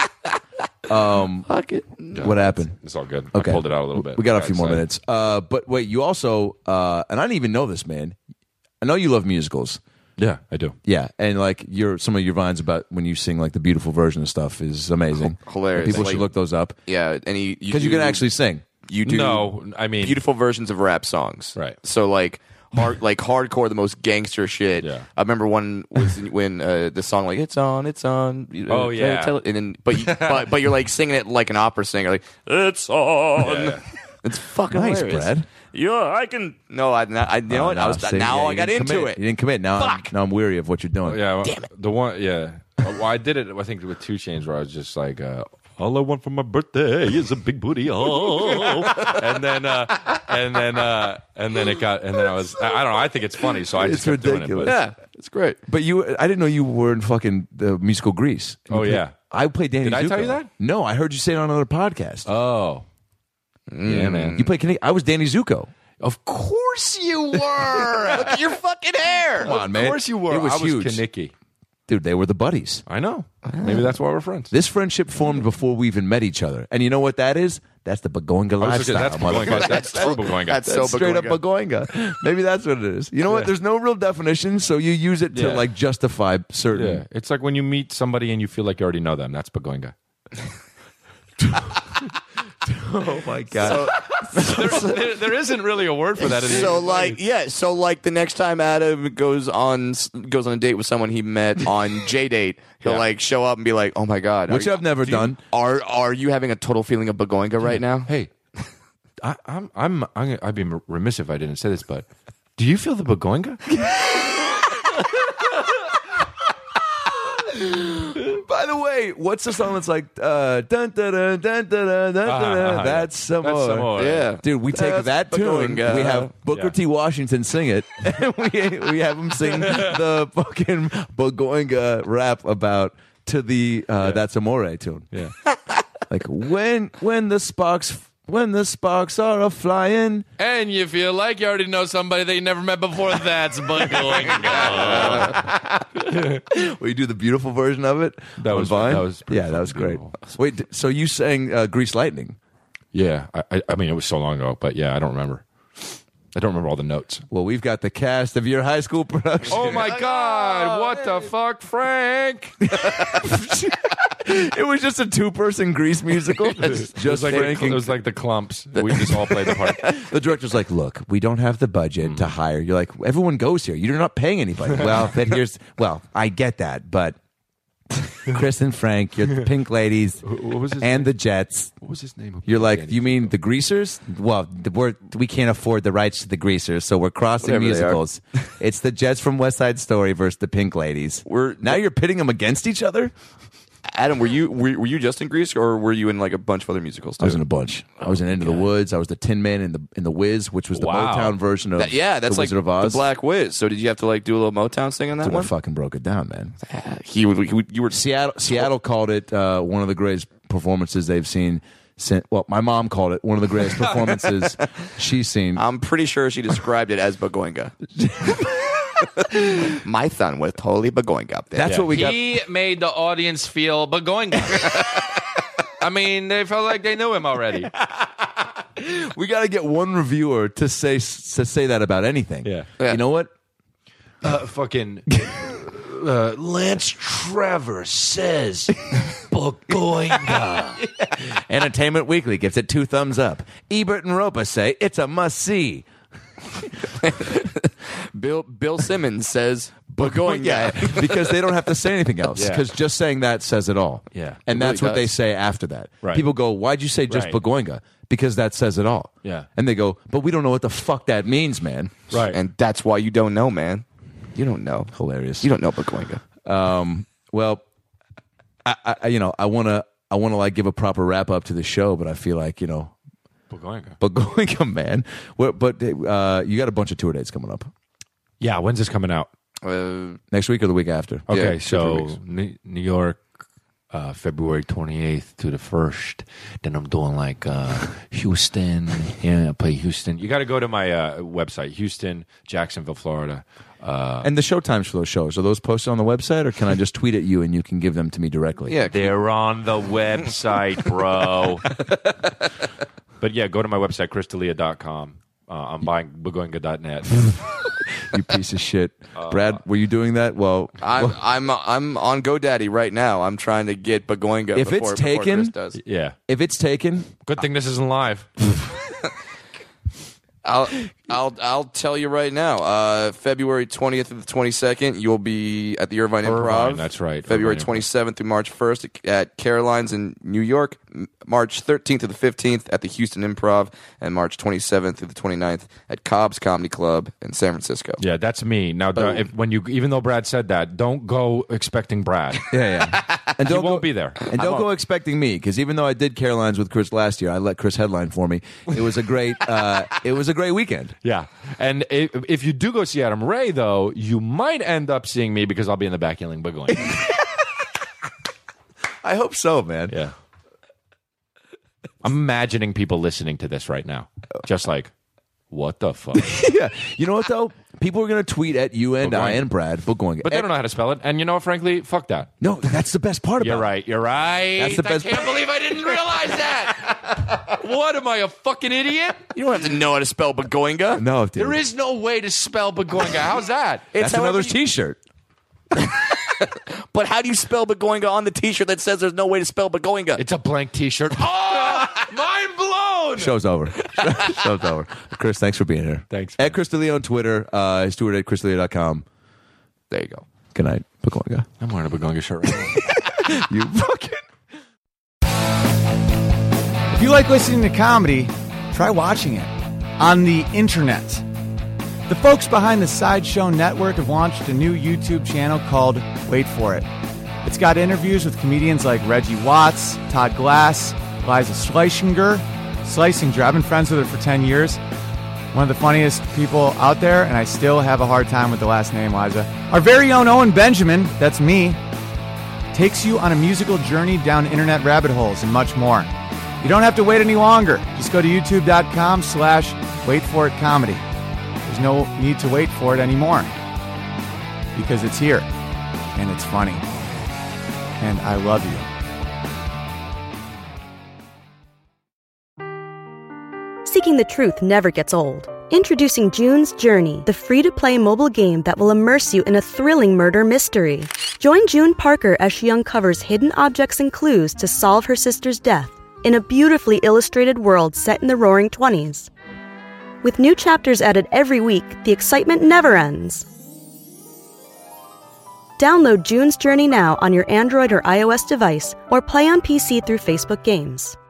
Um, Fuck it. what happened? It's all good. Okay, I pulled it out a little bit. We got a Okay, few more so- minutes. Uh, but wait, you also, uh, and I didn't even know this, man. I know you love musicals. Yeah, I do. Yeah, and like your some of your vines about when you sing like the beautiful version of stuff is amazing. Hilarious. People Like- should look those up Yeah, and you because you do- can actually sing. you do No, I mean, beautiful versions of rap songs. Right. So like hard, like hardcore, the most gangster shit. Yeah. I remember one was when uh, the song like "It's on, it's on." you know, Oh, yeah. tell it- and then but you, but but you're like singing it like an opera singer, like "It's on." Yeah. It's fucking Nice, hilarious. Brad. Yeah, I can. No, I, I you know Oh, what? no, I was see, now yeah, I you got didn't into commit. it. You didn't commit. Now, I'm, Fuck. now I'm weary of what you're doing. yeah, well, Damn it. the one, yeah. Well, I did it. I think with Two Chainz, where I was just like, uh, "All I want for my birthday is a big booty." Oh, and then, uh, and then, uh, and then it got, and then I was, I, I don't know. I think it's funny, so I It's just kept ridiculous. doing it. Yeah, it's great. But you, I didn't know you were in fucking the musical Grease. You Oh, played- yeah. I played Danny Did I tell Zuko. you that? No, I heard you say it on another podcast. But, oh, yeah, man. you played. Canadian- I was Danny Zuko. Of course you were. Look at your fucking hair. Come on, man. Of course you were. It was I was huge. Kaniki. Dude, they were the buddies. I know. Maybe that's why we're friends. This friendship formed before we even met each other. And you know what that is? That's the Begoinga I was lifestyle. looking- that's motherfucker. Begoinga. That's true Begoinga. That's That's so straight Begoinga. up Begoinga. Maybe that's what it is. You know what? Yeah. There's no real definition, so you use it to Yeah. like justify certain. Yeah, it's like when you meet somebody and you feel like you already know them. That's Begoinga. Oh my god. there, there, there isn't really a word for that. In So English. like yeah, so like the next time Adam goes on goes on a date with someone he met on J date, he'll Yeah. like show up and be like, "Oh my god, Which are, I've never done. are are you having a total feeling of Begoinga right now?" hey, I, I'm, I'm, I'm, I'd be remiss if I didn't say this, but do you feel the Begoinga? By the way, what's the song that's like uh, dun, dun, dun, dun, dun, dun, dun, dun, Uh-huh, that's some That's more. some more. Yeah, Dude, we take That's that tune. Begoinga. We have Booker Yeah. T. Washington sing it, and we we have him sing the fucking Begoinga rap about to the uh, That's Amore tune. Yeah. Like when when the sparks when the sparks are a flying. And you feel like you already know somebody that you never met before. That's Begoinga. Will you do the beautiful version of it? That on was- Vine? that was pretty yeah, that was fucking great. beautiful. Wait, d- so you sang uh, Grease Lightning? Yeah, I, I, I mean, it was so long ago, but yeah, I don't remember. I don't remember all the notes. Well, we've got the cast of your high school production. Oh my God! What the fuck, Frank? It was just a two-person Grease musical. it was just like Frank the, it and- was like the clumps. We just all played the part. The director's like, look, we don't have the budget Mm. to hire. You're like, everyone goes here. You're not paying anybody. Well, then here's, well, I get that, but Chris and Frank, you're the Pink Ladies What was his and name? the Jets. What was his name? You're like, Danny you mean Zuko. the Greasers? Well, the, we're, we can't afford the rights to the Greasers, so we're crossing Whatever they are. musicals. It's the Jets from West Side Story versus the Pink Ladies. We're- now you're pitting them against each other? Adam, were you were, were you just in Grease, or were you in like a bunch of other musicals too? I was in a bunch. I was in Into the Woods. I was the Tin Man in the in the Wiz, which was the Wow. Motown version of That- yeah, that's the like Wizard of the Oz. Black Wiz. So did you have to like do a little Motown sing on that Dude, I one? fucking broke it down, man. He, would- he would- you were Seattle Seattle called it uh, one of the greatest performances they've seen. Since, well, my mom called it one of the greatest performances she's seen. I'm pretty sure she described it as Bagoinga. My son was totally Bagoinga up there. That's Yeah. what we got. He made the audience feel Bagoinga. I mean, they felt like they knew him already. We got to get one reviewer to say to say that about anything. Yeah. Yeah. You know what? Uh, fucking uh, Lance Trevor says Bagoinga. Entertainment Weekly gives it two thumbs up. Ebert and Ropa say it's a must see. Bill Bill Simmons says Bagoinga. because they don't have to say anything else. Yeah. Because just saying that says it all. Yeah. and It really that's what they does. say after that. Right. People go, "Why'd you say just Right. Bagoinga?" Because that says it all. Yeah. and they go, "But we don't know what the fuck that means, man." Right. And that's why you don't know, man. You don't know. Hilarious. You don't know Bagoinga. Um, well, I, I you know I want to I want to like give a proper wrap up to the show, but I feel like you know Bagoinga. Bagoinga, man. Well, but uh, you got a bunch of tour dates coming up Yeah, when's this coming out? Uh, next week or the week after. Okay, Yeah, two, three so weeks. New, New York, uh, February twenty-eighth to the first. Then I'm doing like uh, Houston. Yeah, I play Houston. You got to go to my uh, website, Houston, Jacksonville, Florida. Uh, And the show times for those shows, are those posted on the website, or can I just tweet at you and you can give them to me directly? yeah, They're on the website, bro. But yeah, go to my website, chris d'elia dot com. Uh, I'm buying bagoinga dot net. You piece of shit. Brad, were you doing that? Well, I'm I'm I'm on GoDaddy right now. I'm trying to get Bagoinga. If before, it's before taken- Chris does. Yeah. if it's taken, Good thing this isn't live. I'll I'll I'll tell you right now. Uh, February twentieth to the twenty-second, you'll be at the Irvine Improv. Irvine, that's right. February Irvine Improv. twenty-seventh through March first at Caroline's in New York. M- March thirteenth to the fifteenth at the Houston Improv, and March twenty-seventh through the twenty-ninth at Cobb's Comedy Club in San Francisco. Yeah, that's me. Now, Boom. if, when you, even though Brad said that, don't go expecting Brad. yeah, yeah. And He don't won't go, be there. And don't go expecting me, because even though I did Caroline's with Chris last year, I let Chris headline for me. It was a great, uh, it was a great weekend. Yeah, and if, if you do go see Adam Ray, though, you might end up seeing me because I'll be in the back yelling Bagoinga. I hope so, man. Yeah. I'm imagining people listening to this right now, just like, what the fuck? yeah. You know what though? People are going to tweet at you and I Bagoinga. and Brad Bagoinga. But they don't know how to spell it, and you know, frankly, fuck that. No, that's the best part about You're it. right. You're right. That's the best I can't believe I didn't realize that. What am I, a fucking idiot? You don't have to know how to spell Bagoinga. No, dude. There is no way to spell Bagoinga. How's that? That's however another you- T-shirt. But how do you spell Bagoinga on the T-shirt that says there's no way to spell Bagoinga? It's a blank T-shirt. Oh, mind blown. Show's over. Show's over. Chris, thanks for being here. Thanks. At Chris D'Elia on Twitter. Uh, his Twitter at chris d'elia dot com. There you go. Good night, Bagoinga. I'm wearing a Bagoinga shirt right now. You fucking. If you like listening to comedy, try watching it on the internet. The folks behind the Sideshow Network have launched a new YouTube channel called Wait For It. It's got interviews with comedians like Reggie Watts, Todd Glass, Liza Schlesinger. Schlesinger, I've been friends with her for ten years. One of the funniest people out there, and I still have a hard time with the last name, Liza. Our very own Owen Benjamin, that's me, takes you on a musical journey down internet rabbit holes and much more. You don't have to wait any longer. Just go to youtube.com slash wait for it comedy. There's no need to wait for it anymore because it's here and it's funny. And I love you. Seeking the truth never gets old. Introducing June's Journey, the free-to-play mobile game that will immerse you in a thrilling murder mystery. Join June Parker as she uncovers hidden objects and clues to solve her sister's death in a beautifully illustrated world set in the Roaring Twenties. With new chapters added every week, the excitement never ends. Download June's Journey now on your Android or iOS device, or play on P C through Facebook Games.